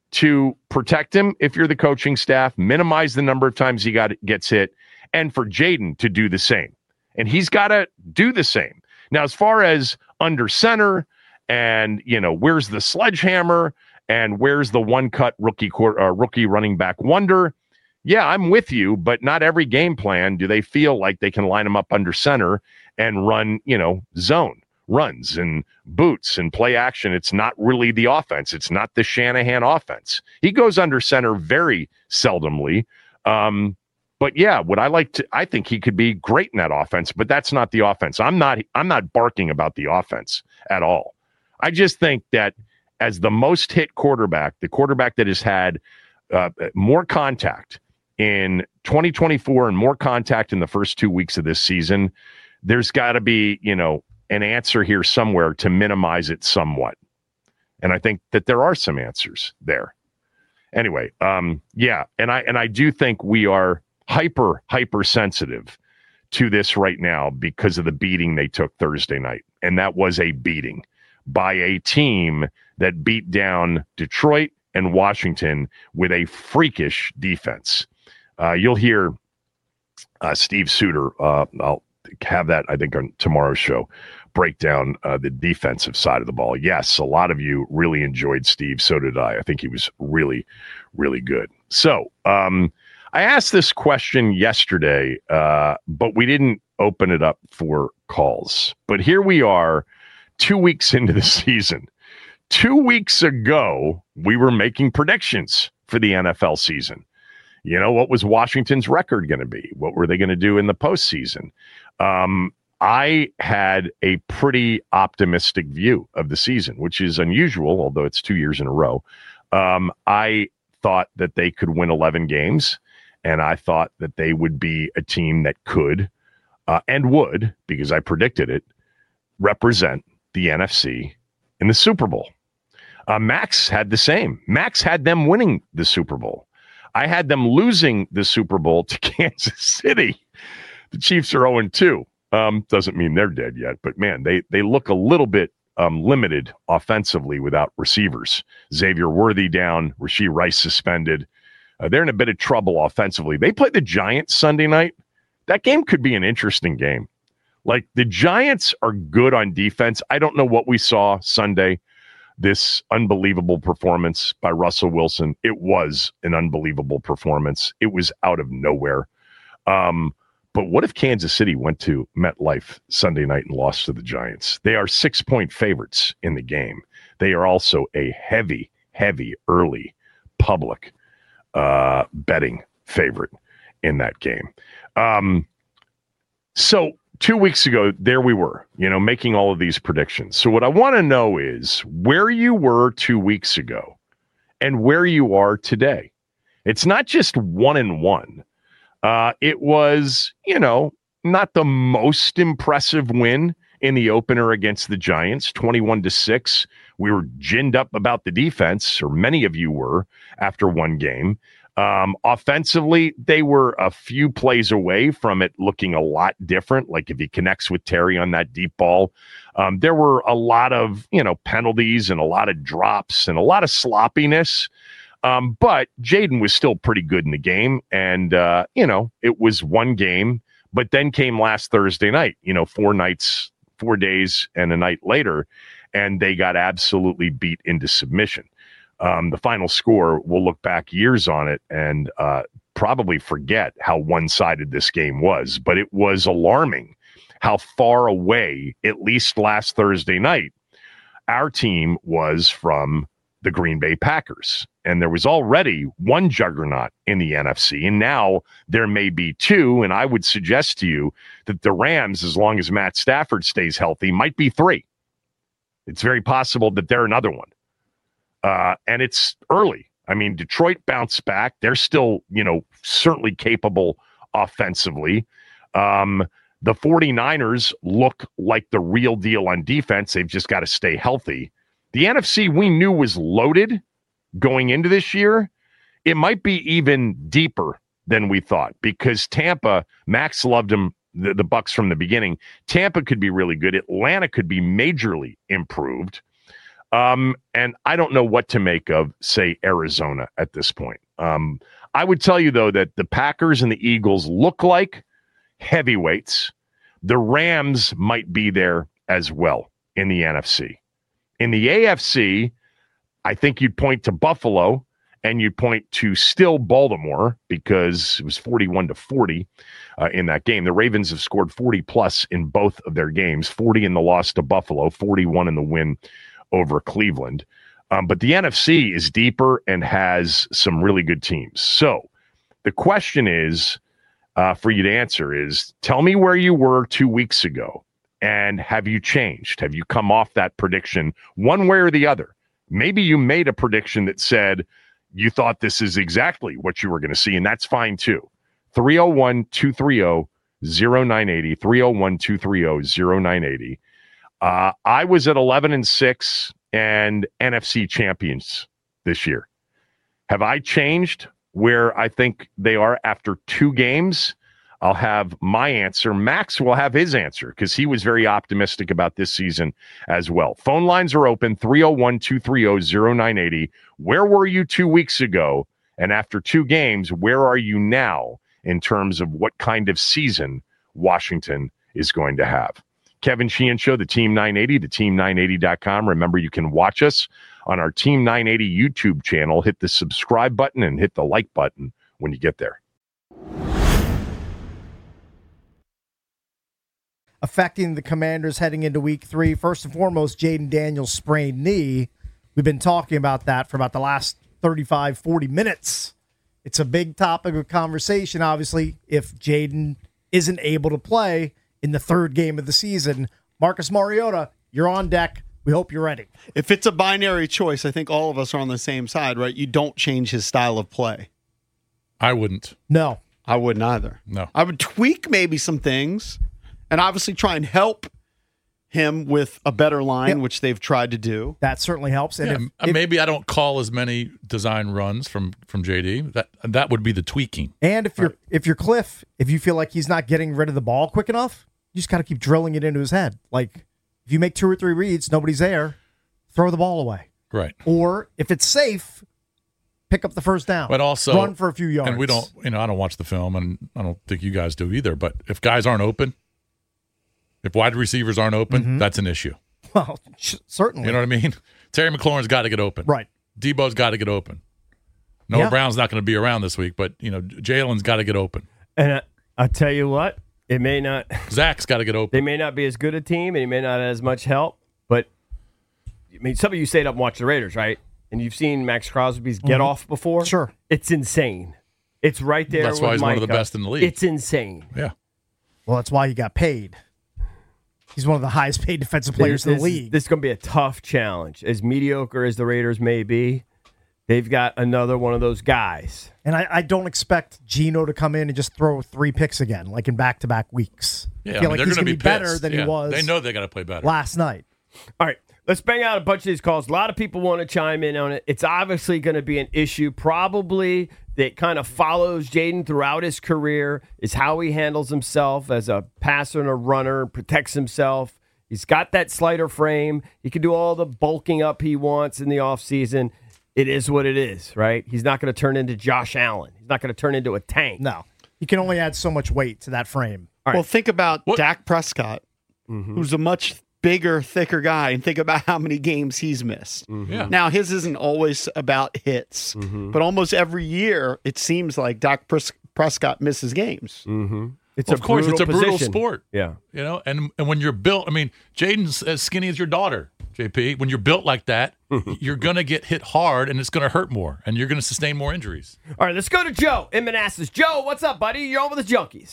to protect him if you're the coaching staff, minimize the number of times he got gets hit, and for Jayden to do the same. And he's got to do the same. Now, as far as under center and, you know, where's the sledgehammer and where's the one-cut rookie uh, rookie running back wonder, yeah, I'm with you, but not every game plan do they feel like they can line him up under center and run, you know, zone runs and boots and play action. It's not really the offense. It's not the Shanahan offense. He goes under center very seldomly. Um, but yeah, would I like to, I think he could be great in that offense, but that's not the offense. I'm not, I'm not barking about the offense at all. I just think that as the most hit quarterback, the quarterback that has had uh, more contact in twenty twenty-four and more contact in the first two weeks of this season, there's got to be, you know, an answer here somewhere to minimize it somewhat. And I think that there are some answers there. Anyway, um, yeah, and I and I do think we are hyper, hyper sensitive to this right now because of the beating they took Thursday night. And that was a beating by a team that beat down Detroit and Washington with a freakish defense. Uh, you'll hear uh, Steve Suter, uh, I'll have that, I think, on tomorrow's show, break down uh, the defensive side of the ball. Yes, a lot of you really enjoyed Steve. So did I. I think he was really, really good. So um, I asked this question yesterday, uh, but we didn't open it up for calls. But here we are two weeks into the season. Two weeks ago, we were making predictions for the N F L season. You know, what was Washington's record going to be? What were they going to do in the postseason? Um, I had a pretty optimistic view of the season, which is unusual, although it's two years in a row. Um, I thought that they could win eleven games, and I thought that they would be a team that could uh, and would, because I predicted it, represent the N F C in the Super Bowl. Uh, Max had the same. Max had them winning the Super Bowl. I had them losing the Super Bowl to Kansas City. The Chiefs are oh and two. Um, doesn't mean they're dead yet, but man, they they look a little bit um, limited offensively without receivers. Xavier Worthy down, Rashee Rice suspended. Uh, they're in a bit of trouble offensively. They played the Giants Sunday night. That game could be an interesting game. Like, the Giants are good on defense. I don't know what we saw Sunday. This unbelievable performance by Russell Wilson. It was an unbelievable performance. It was out of nowhere. Um, but what if Kansas City went to MetLife Sunday night and lost to the Giants? They are six-point favorites in the game. They are also a heavy, heavy, early public uh, betting favorite in that game. Um, so two weeks ago, there we were, you know, making all of these predictions. So what I want to know is where you were two weeks ago and where you are today. It's not just one and one. Uh, it was, you know, not the most impressive win in the opener against the Giants, twenty-one to six. We were ginned up about the defense, or many of you were, after one game. Um, offensively, they were a few plays away from it looking a lot different. Like if he connects with Terry on that deep ball, um, there were a lot of, you know, penalties and a lot of drops and a lot of sloppiness. Um, but Jayden was still pretty good in the game. And, uh, you know, it was one game, but then came last Thursday night, you know, four nights, four days and a night later, and they got absolutely beat into submission. Um, the final score, we'll look back years on it and uh, probably forget how one-sided this game was, but it was alarming how far away, at least last Thursday night, our team was from the Green Bay Packers. And there was already one juggernaut in the N F C, and now there may be two. And I would suggest to you that the Rams, as long as Matt Stafford stays healthy, might be three. It's very possible that they're another one. Uh, and it's early. I mean, Detroit bounced back. They're still, you know, certainly capable offensively. Um, the 49ers look like the real deal on defense. They've just got to stay healthy. The N F C we knew was loaded going into this year. It might be even deeper than we thought because Tampa, Max loved them, the, the Bucs from the beginning. Tampa could be really good. Atlanta could be majorly improved. Um, and I don't know what to make of, say, Arizona at this point. Um, I would tell you, though, that the Packers and the Eagles look like heavyweights. The Rams might be there as well in the N F C. In the A F C, I think you'd point to Buffalo and you'd point to still Baltimore because it was forty-one to forty uh, in that game. The Ravens have scored forty plus in both of their games, forty in the loss to Buffalo, forty-one in the win over Cleveland. Um, but the N F C is deeper and has some really good teams. So the question is uh, for you to answer is, tell me where you were two weeks ago. And have you changed? Have you come off that prediction one way or the other? Maybe you made a prediction that said you thought this is exactly what you were going to see, and that's fine too. three oh one, two three oh, oh nine eight oh, three oh one, two three oh, oh nine eight oh. Uh, I was at eleven and six and N F C champions this year. Have I changed where I think they are after two games? I'll have my answer. Max will have his answer because he was very optimistic about this season as well. Phone lines are open, three oh one, two three oh, oh nine eight oh. Where were you two weeks ago? And after two games, where are you now in terms of what kind of season Washington is going to have? Kevin Sheehan Show, the Team nine eighty, the team nine eighty dot com. Remember, you can watch us on our Team nine eighty YouTube channel. Hit the subscribe button and hit the like button when you get there. Affecting the Commanders heading into week three. First and foremost, Jayden Daniels' sprained knee. We've been talking about that for about the last thirty-five, forty minutes. It's a big topic of conversation, obviously, if Jayden isn't able to play in the third game of the season. Marcus Mariota, you're on deck. We hope you're ready. If it's a binary choice, I think all of us are on the same side, right? You don't change his style of play. I wouldn't. No. I wouldn't either. No. I would tweak maybe some things and obviously try and help him with a better line, yep. which they've tried to do. That certainly helps. And yeah, if, if, maybe I don't call as many design runs from, from J D. That that would be the tweaking. And if you're right. if you're Cliff, if you feel like he's not getting rid of the ball quick enough, you just got to keep drilling it into his head. Like, if you make two or three reads, nobody's there, throw the ball away. Right. Or if it's safe, pick up the first down. But also run for a few yards. And we don't, you know, I don't watch the film, and I don't think you guys do either. But if guys aren't open, if wide receivers aren't open, mm-hmm. that's an issue. Well, certainly. You know what I mean? Terry McLaurin's got to get open. Right. Debo's got to get open. Noah yeah. Brown's not going to be around this week, but, you know, Jalen's got to get open. And I, I'll tell you what, it may not. Zach's got to get open. They may not be as good a team, and he may not have as much help, but, I mean, some of you stayed up and watched the Raiders, right? And you've seen Max Crosby's get mm-hmm. off before. Sure. It's insane. It's right there. That's why he's Micah. one of the best in the league. It's insane. Yeah. Well, that's why he got paid. He's one of the highest paid defensive players this, in the league. This is going to be a tough challenge. As mediocre as the Raiders may be, they've got another one of those guys. And I, I don't expect Geno to come in and just throw three picks again, like in back-to-back weeks. Yeah, I feel I mean, like they're he's going to be, be better pissed. than yeah. he was. They know they got to play better last night. All right, let's bang out a bunch of these calls. A lot of people want to chime in on it. It's obviously going to be an issue, probably that kind of follows Jayden throughout his career, is how he handles himself as a passer and a runner, protects himself. He's got that slider frame. He can do all the bulking up he wants in the offseason. It is what it is, right? He's not going to turn into Josh Allen. He's not going to turn into a tank. No. He can only add so much weight to that frame. All right. Well, think about what? Dak Prescott, mm-hmm. who's a much bigger, thicker guy, and think about how many games he's missed. Mm-hmm. Yeah. Now, his isn't always about hits, mm-hmm. but almost every year it seems like Dak Pres- Prescott misses games. Mm-hmm. It's Well, a of course, it's a brutal brutal position. sport. Yeah. You know, and and when you're built, I mean, Jaden's as skinny as your daughter, J P. When you're built like that, you're going to get hit hard and it's going to hurt more and you're going to sustain more injuries. All right, let's go to Joe in Manassas. Joe, what's up, buddy? You're on with the Junkies.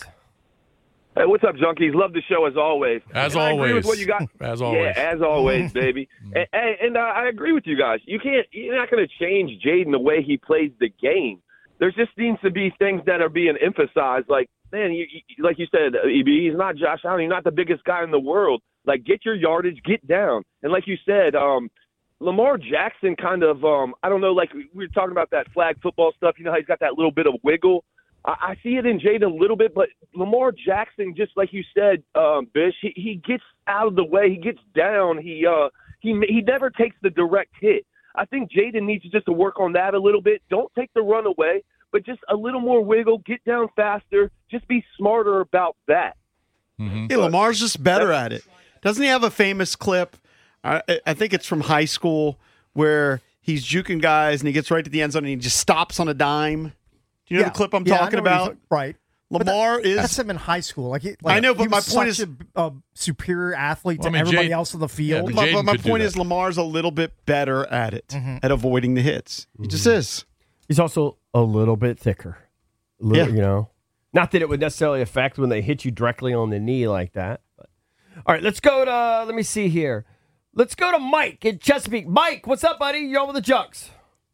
Hey, what's up, Junkies? Love the show as always. As And I always. agree with what you got. As always. Yeah, as always, baby. and and, and uh, I agree with you guys. You can't. You're not going to change Jaden the way he plays the game. There just seems to be things that are being emphasized. Like, man, you, you, like you said, E B, he's not Josh Allen. He's not the biggest guy in the world. Like, get your yardage, get down. And like you said, um, Lamar Jackson kind of, um, I don't know, like we were talking about that flag football stuff. You know how he's got that little bit of wiggle? I, I see it in Jaden a little bit, but Lamar Jackson, just like you said, um, Bish, he, he gets out of the way. He gets down. He uh, he he never takes the direct hit. I think Jaden needs just to work on that a little bit. Don't take the run away, but just a little more wiggle, get down faster, just be smarter about that. Mm-hmm. Yeah, Lamar's just better at it. Doesn't he have a famous clip? I, I think it's from high school where he's juking guys and he gets right to the end zone and he just stops on a dime. Do you know Yeah. the clip I'm Yeah, I talking know what you're about? talking- right. But Lamar that- is. That's him in high school. Like, he, like I know, but he my was point such is- a, a superior athlete Well, to I mean, everybody Jade- else on the field. but, but my point is, Lamar's a little bit better at it, at avoiding the hits. He just is. He's also a little bit thicker. A little, Yeah. You know, not that it would necessarily affect when they hit you directly on the knee like that. But. All right, let's go to, let me see here. Let's go to Mike in Chesapeake. Mike, what's up, buddy? You're on with the Junks.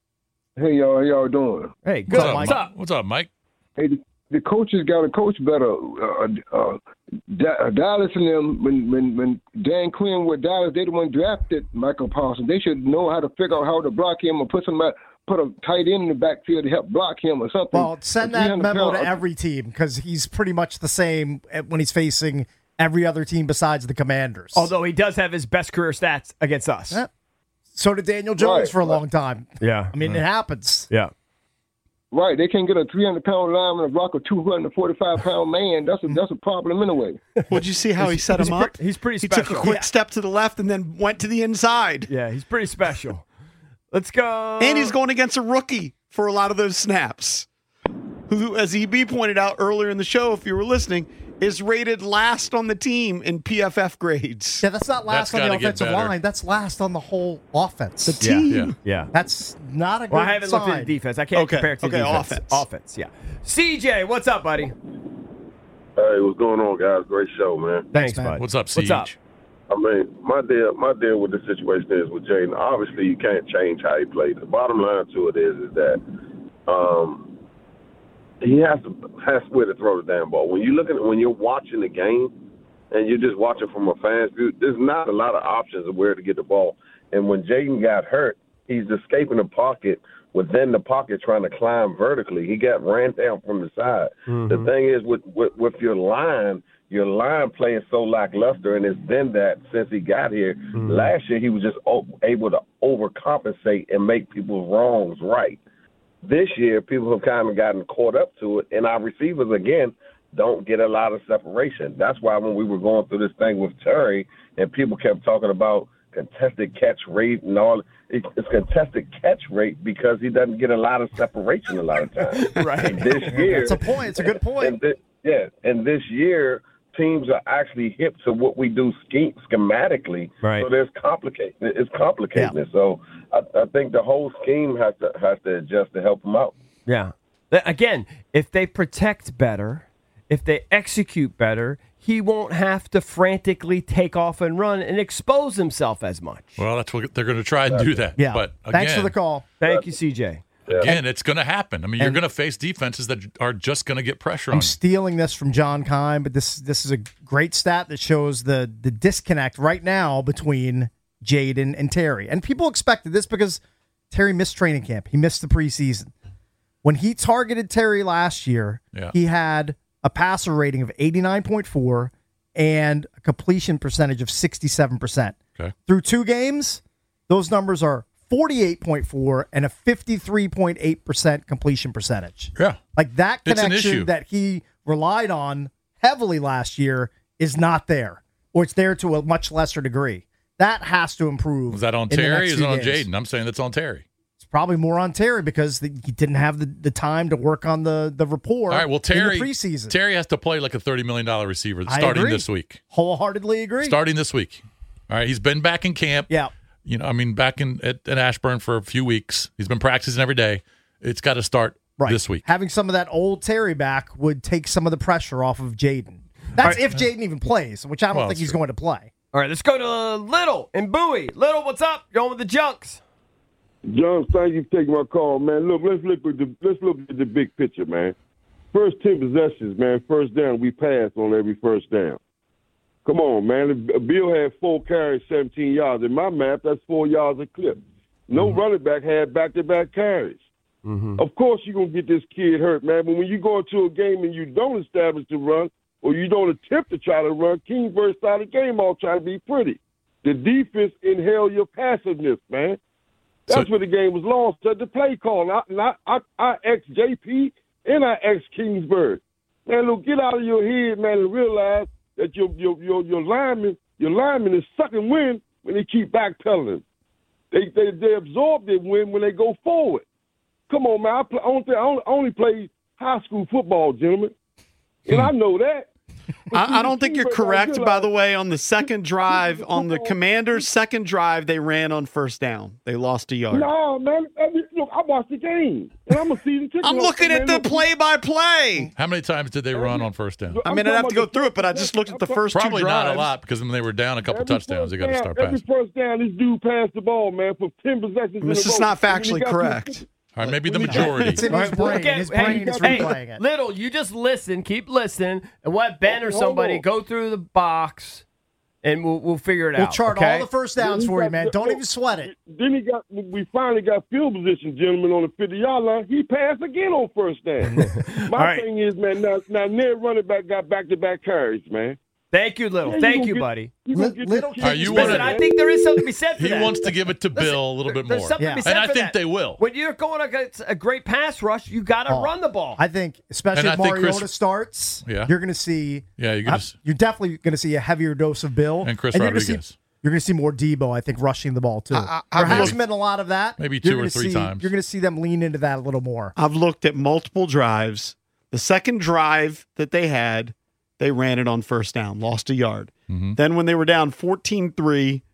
Hey, y'all, how y'all doing? Hey, What's up, Mike? What's up? What's up, Mike? Hey, the, the coaches got to coach better. Uh, uh, Da- Dallas and them, when, when, when Dan Quinn with Dallas, they the one drafted Michael Parsons. They should know how to figure out how to block him or put somebody, put a tight end in the backfield to help block him or something. Well, send that memo to every team because he's pretty much the same when he's facing every other team besides the Commanders. Although he does have his best career stats against us. Yeah. So did Daniel Jones Right, for a right. long time. Yeah. I mean, Yeah. it happens. Yeah. Right, they can't get a three hundred pound lineman to block a two hundred forty-five pound man. That's a that's a problem anyway. Would you see how he set He's him pre- up? he's pretty He took a special. quick Yeah. step to the left and then went to the inside. Yeah, he's pretty special. Let's go. And he's going against a rookie for a lot of those snaps, who, as E B pointed out earlier in the show, if you were listening, is rated last on the team in P F F grades. Yeah, that's not last That's on the gotta get offensive better. line. That's last on the whole offense. The team. Yeah. Yeah. That's not a good Well, I haven't sign. looked at the defense. I can't Okay, compare it to okay, the defense. offense. Offense, yeah. C J, what's up, buddy? Hey, what's going on, guys? Great show, man. Thanks, bud. What's up, What's up? I mean, my deal, my deal with this situation is with Jaden. Obviously, you can't change how he plays. The bottom line to it is, is that um, he has to has where to throw the damn ball. When you looking, when you're watching the game, and you're just watching from a fan's view, there's not a lot of options of where to get the ball. And when Jaden got hurt, he's escaping the pocket within the pocket, trying to climb vertically. He got ran down from the side. Mhm. The thing is, with, with with your line, your line playing so lackluster, and it's been that since he got here. Last year, he was just o- able to overcompensate and make people's wrongs right. This year, people have kind of gotten caught up to it, and our receivers, again, don't get a lot of separation. That's why when we were going through this thing with Terry, and people kept talking about contested catch rate and all, it, it's contested catch rate because he doesn't get a lot of separation a lot of times. Right. And this year, That's a point. It's a good point. And thi- yeah, and this year, teams are actually hip to what we do sch- schematically. Right. So there's complicate. It's complicating it. So I, I think the whole scheme has to has to adjust to help them out. Yeah. Th- Again, if they protect better, if they execute better, he won't have to frantically take off and run and expose himself as much. Well, that's what they're going to try and do that. Yeah. But Thanks again, for the call. Thank you, C J. Again, it's going to happen. I mean, you're And- going to face defenses that are just going to get pressure on I'm you. stealing this from John Kime, but this this is a great stat that shows the the disconnect right now between Jaden and Terry. And people expected this because Terry missed training camp. He missed the preseason. When he targeted Terry last year, Yeah. he had a passer rating of eighty-nine point four and a completion percentage of sixty-seven percent. Okay. Through two games, those numbers are forty-eight point four and a fifty-three point eight percent completion percentage. Yeah. Like that It's an connection issue. that he relied on heavily last year is not there, or it's there to a much lesser degree. That has to improve. Was that on in the Terry or next is it few on games. Jaden? I'm saying that's on Terry. It's probably more on Terry because the, he didn't have the, the time to work on the, the rapport All right, well, Terry, in the preseason. Terry has to play like a thirty million dollars receiver I starting agree. this week. Wholeheartedly agree. Starting this week. All right, he's been back in camp. Yeah. You know, I mean, back in at, at Ashburn for a few weeks. He's been practicing every day. It's got to start right. this week. Having some of that old Terry back would take some of the pressure off of Jaden. That's right. if Jaden even plays, which I don't Well, think he's true. going to play. All right, let's go to Little and Bowie. Little, what's up? Going with the Junks. John, thank you for taking my call, man. Look, let's look at the let's look at the big picture, man. First ten possessions, man. First down, we pass on every first down. Come on, man. Bill had four carries, seventeen yards. In my math, that's four yards a clip. No mm-hmm. running back had back-to-back carries. Mm-hmm. Of course, you're gonna get this kid hurt, man. But when you go into a game and you don't establish the run, or you don't attempt to try to run, Kingsbury started the game off trying to be pretty. The defense inhaled your passiveness, man. That's So- where the game was lost. At the play call, I, I, I, I ex J P and I ex Kingsbury. Man, look, get out of your head, man, and realize that your your your your lineman your lineman is sucking wind when they keep backpedaling. They they they absorb their wind when they go forward. Come on, man. I, play, I, only, I only, only played high school football, gentlemen, and I know that. I, I don't think you're correct, by the way, on the second drive, on the Commanders' second drive, they ran on first down. They lost a yard. No, man. I mean, look, I watched the game, and I'm a season ticket. I'm looking at the play-by-play. How many times did they run on first down? I mean, I'd have to go through it, but I just looked at the first Probably two drives. not a lot because when they were down a couple Every touchdowns, they got to first start down- passing. Every first down, this dude passed the ball, man, for ten possessions. This in a is row. not And when he factually got to- correct. All right, maybe the When he got- majority. It's in his brain. His brain is hey, replaying it. Little, you just listen, keep listening, and let Ben or Hold somebody on. go through the box, and we'll we'll figure it We'll out. chart okay? all the first downs for you, man. Don't even sweat it. Then he got. We finally got field position, gentlemen, on the fifty-yard line. He passed again on first down. My All right. thing is, man, now now near running back got back-to-back carries, man. Thank you, Little. Yeah, you Thank gonna you, get- buddy. You gonna get Little this Are kid- you Listen, wanna- I think there is something to be said for He that. wants to give it to Bill a little bit There's more. something to be said And I for think that. they will. When you're going against a great pass rush, you got to Oh, run the ball. I think, especially And I if think Mariota Chris- starts, Yeah. you're going to see. Yeah, you're gonna uh, s- you're definitely going to see a heavier dose of Bill And Chris you're gonna see- Rodriguez. You're going to see more Debo, I think, rushing the ball too. I- I- there I've hasn't looked- been a lot of that. Maybe You're two or gonna three see- times. You're going to see them lean into that a little more. I've looked at multiple drives. The second drive that they had, they ran it on first down, lost a yard. Mm-hmm. Then when they were down fourteen three,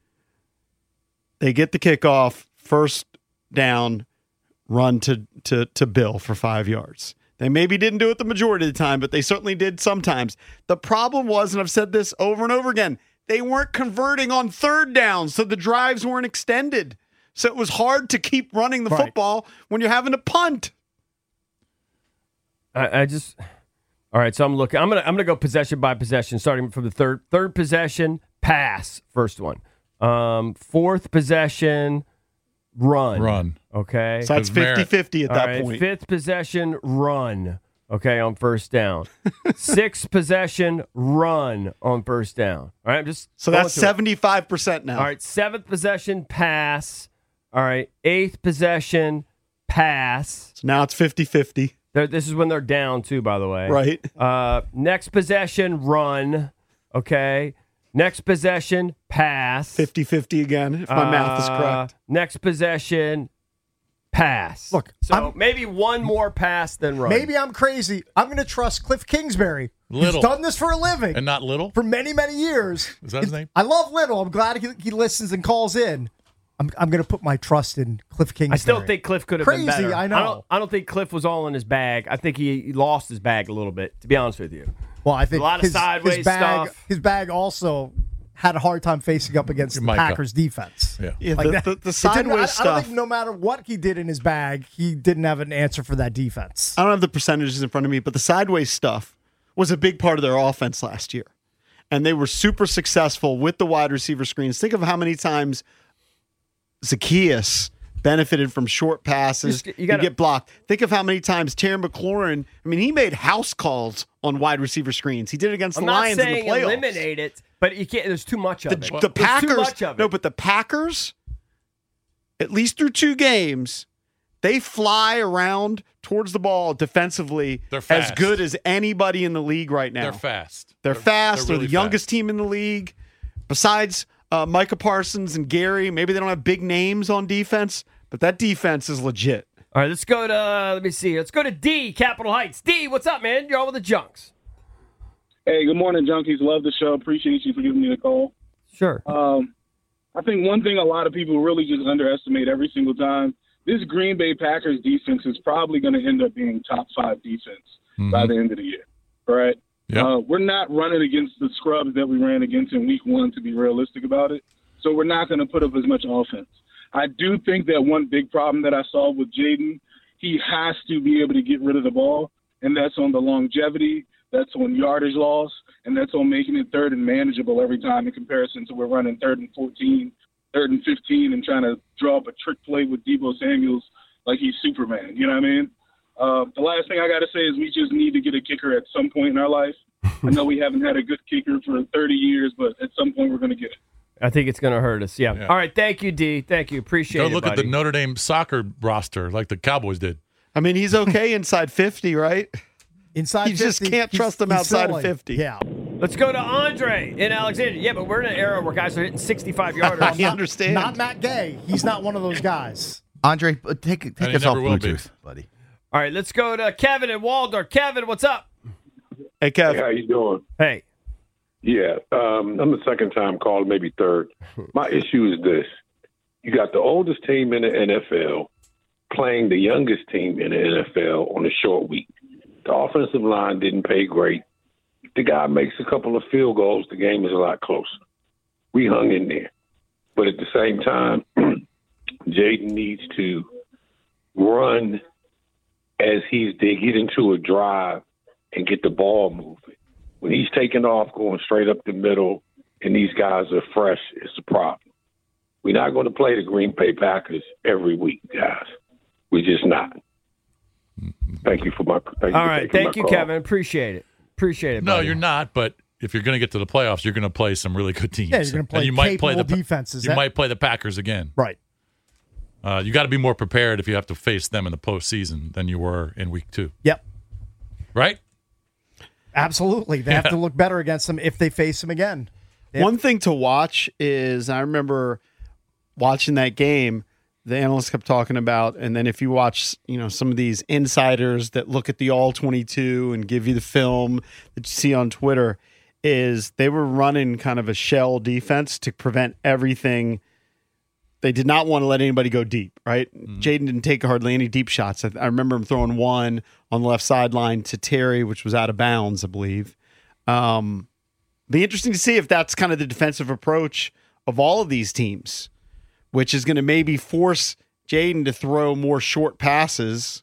they get the kickoff, first down, run to, to, to Bill for five yards. They maybe didn't do it the majority of the time, but they certainly did sometimes. The problem was, and I've said this over and over again, they weren't converting on third down, so the drives weren't extended. So it was hard to keep running the Right. football when you're having to punt. I, I just. All right, so I'm looking. I'm gonna I'm gonna go possession by possession, starting from the third third possession, pass, first one. Um, fourth possession, run. Run. Okay. So that's fifty-fifty at All that right, point. Fifth possession, run. Okay, on first down. Sixth possession, run on first down. All right, I'm just So going that's through it. seventy-five percent now. All right, seventh possession, pass. All right, eighth possession, pass. So now it's fifty-fifty. They're, this is when they're down, too, by the way. Right. Uh, next possession, run. Okay. Next possession, pass. fifty-fifty again, if my math is Uh, correct. Next possession, pass. Look, so I'm- maybe one more pass than run. Maybe I'm crazy. I'm going to trust Cliff Kingsbury. Little. He's done this for a living And not little? for many, many years. Is that his name? I love Little. I'm glad he, he listens and calls in. I'm, I'm going to put my trust in Cliff Kingsbury. I still think Cliff could have Crazy, been better. I know. I don't, I don't think Cliff was all in his bag. I think he, he lost his bag a little bit, to be honest with you. Well, I think a lot of his, sideways his bag, stuff. His bag also had a hard time facing up against the Micah. Packers defense. Yeah. Yeah, Like the, that- the, the it didn't- sideways I, I don't stuff. think no matter what he did in his bag, he didn't have an answer for that defense. I don't have the percentages in front of me, but the sideways stuff was a big part of their offense last year. And they were super successful with the wide receiver screens. Think of how many times Zacchaeus benefited from short passes. You You, gotta- get blocked. Think of how many times Terry McLaurin, I mean, he made house calls on wide receiver screens. He did it against I'm the not Lions in the saying playoffs. eliminate it, but you can't. There's too much of The, it. the There's Packers, too much of it. no, but the Packers, at least through two games, they fly around towards the ball defensively They're as fast. good as anybody in the league right now. They're fast. They're, fast. They're, really the youngest team in the league. Besides uh, Micah Parsons and Gary, maybe they don't have big names on defense, but that defense is legit. All right, let's go to, uh, let me see. Let's go to D, Capitol Heights. D, what's up, man? You're on with the Junks. Hey, good morning, Junkies. Love the show. Appreciate you for giving me the call. Sure. Um, I think one thing a lot of people really just underestimate every single time, this Green Bay Packers defense is probably going to end up being top five defense mm-hmm. by the end of the year. All right? Yep. Uh, we're not running against the scrubs that we ran against in week one, to be realistic about it. So we're not going to put up as much offense. I do think that one big problem that I saw with Jaden, he has to be able to get rid of the ball, and that's on the longevity, that's on yardage loss, and that's on making it third and manageable every time in comparison to we're running third and fourteen, third and fifteen, and trying to draw up a trick play with Deebo Samuels like he's Superman. You know what I mean? Uh, the last thing I got to say is we just need to get a kicker at some point in our life. I know we haven't had a good kicker for thirty years, but at some point we're going to get it. I think it's going to hurt us. Yeah. yeah. All right. Thank you, D. Thank you. Appreciate Go it. look buddy. at the Notre Dame soccer roster like the Cowboys did. I mean, he's okay inside fifty, right? Inside you fifty. just can't trust him outside of fifty. Yeah. Let's go to Andre in Alexandria. Yeah, but we're in an era where guys are hitting sixty-five yarders. I understand. Not Matt Gay. He's not one of those guys. Andre, take take us off Bluetooth, be. buddy. All right, let's go to Kevin in Waldorf. Kevin, what's up? Hey, Kevin. Hey, how you doing? Hey. Yeah, um, I'm the second time called, maybe third. My issue is this. You got the oldest team in the N F L playing the youngest team in the N F L on a short week. The offensive line didn't pay great. The guy makes a couple of field goals. The game is a lot closer. We hung in there. But at the same time, Jaden needs to run as he's they get into a drive and get the ball moving. When he's taking off, going straight up the middle, and these guys are fresh, it's a problem. We're not going to play the Green Bay Packers every week, guys. We're just not. Thank you for my. Thank All you right, thank you, call. Kevin. Appreciate it. Appreciate it. No, buddy. you're not. But if you're going to get to the playoffs, you're going to play some really good teams. Yeah, you're going to play and you might play the defenses. You that... might play the Packers again. Right. Uh, you got to be more prepared if you have to face them in the postseason than you were in week two. Yep. Right. Absolutely. They yeah. have to look better against them if they face them again. Yep. One thing to watch is I remember watching that game, the analysts kept talking about, and then if you watch, you know, some of these insiders that look at the all twenty-two and give you the film that you see on Twitter, is they were running kind of a shell defense to prevent everything. They did not want to let anybody go deep, right? Mm-hmm. Jaden didn't take hardly any deep shots. I, I remember him throwing one on the left sideline to Terry, which was out of bounds, I believe. Um, be interesting to see if that's kind of the defensive approach of all of these teams, which is going to maybe force Jaden to throw more short passes,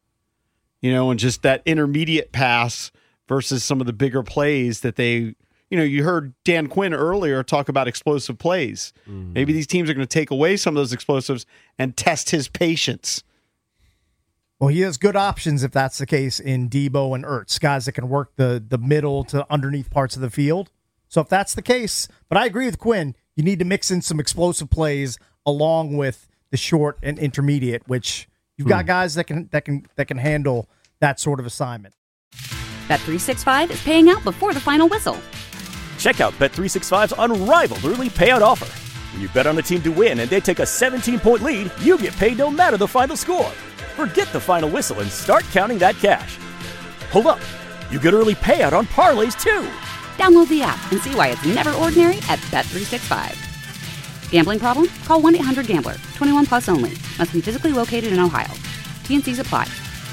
you know, and just that intermediate pass versus some of the bigger plays that they – you know, you heard Dan Quinn earlier talk about explosive plays. Mm-hmm. Maybe these teams are going to take away some of those explosives and test his patience. Well, he has good options if that's the case in Deebo and Ertz, guys that can work the the middle to underneath parts of the field. So if that's the case, but I agree with Quinn, you need to mix in some explosive plays along with the short and intermediate, which you've got hmm. guys that can that can that can handle that sort of assignment. Bet three sixty-five is paying out before the final whistle. Check out Bet three sixty-five's unrivaled early payout offer. When you bet on a team to win and they take a seventeen-point lead, you get paid no matter the final score. Forget the final whistle and start counting that cash. Hold up. You get early payout on parlays, too. Download the app and see why it's never ordinary at Bet three sixty-five. Gambling problem? Call one eight hundred gambler. twenty-one plus only. Must be physically located in Ohio. T N Cs apply.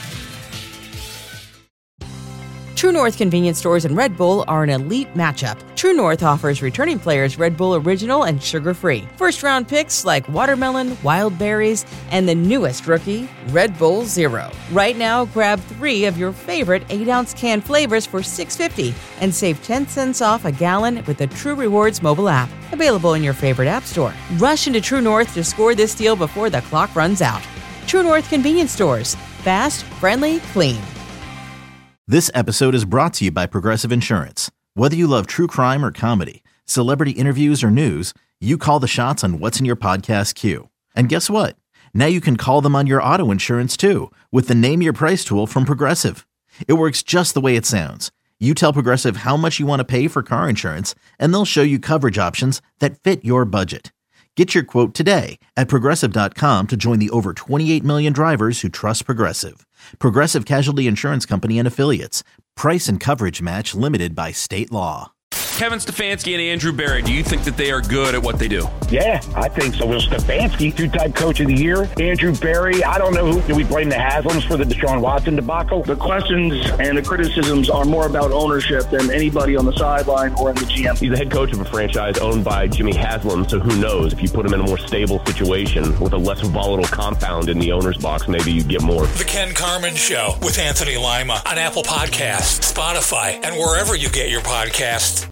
True North convenience stores and Red Bull are an elite matchup. True North offers returning players Red Bull Original and sugar-free. First-round picks like watermelon, wild berries, and the newest rookie, Red Bull Zero. Right now, grab three of your favorite eight-ounce can flavors for six dollars and fifty cents and save ten cents off a gallon with the True Rewards mobile app. Available in your favorite app store. Rush into True North to score this deal before the clock runs out. True North convenience stores. Fast, friendly, clean. This episode is brought to you by Progressive Insurance. Whether you love true crime or comedy, celebrity interviews or news, you call the shots on what's in your podcast queue. And guess what? Now you can call them on your auto insurance too with the Name Your Price tool from Progressive. It works just the way it sounds. You tell Progressive how much you want to pay for car insurance, and they'll show you coverage options that fit your budget. Get your quote today at Progressive dot com to join the over twenty-eight million drivers who trust Progressive. Progressive Casualty Insurance Company and Affiliates. Price and coverage match limited by state law. Kevin Stefanski and Andrew Berry, do you think that they are good at what they do? Yeah, I think so. Well, Stefanski, two-time coach of the year. Andrew Berry, I don't know who. Do we blame the Haslams for the Deshaun Watson debacle? The questions and the criticisms are more about ownership than anybody on the sideline or in the G M. He's the head coach of a franchise owned by Jimmy Haslam, so who knows? If you put him in a more stable situation with a less volatile compound in the owner's box, maybe you get more. The Ken Carman Show with Anthony Lima on Apple Podcasts, Spotify, and wherever you get your podcasts.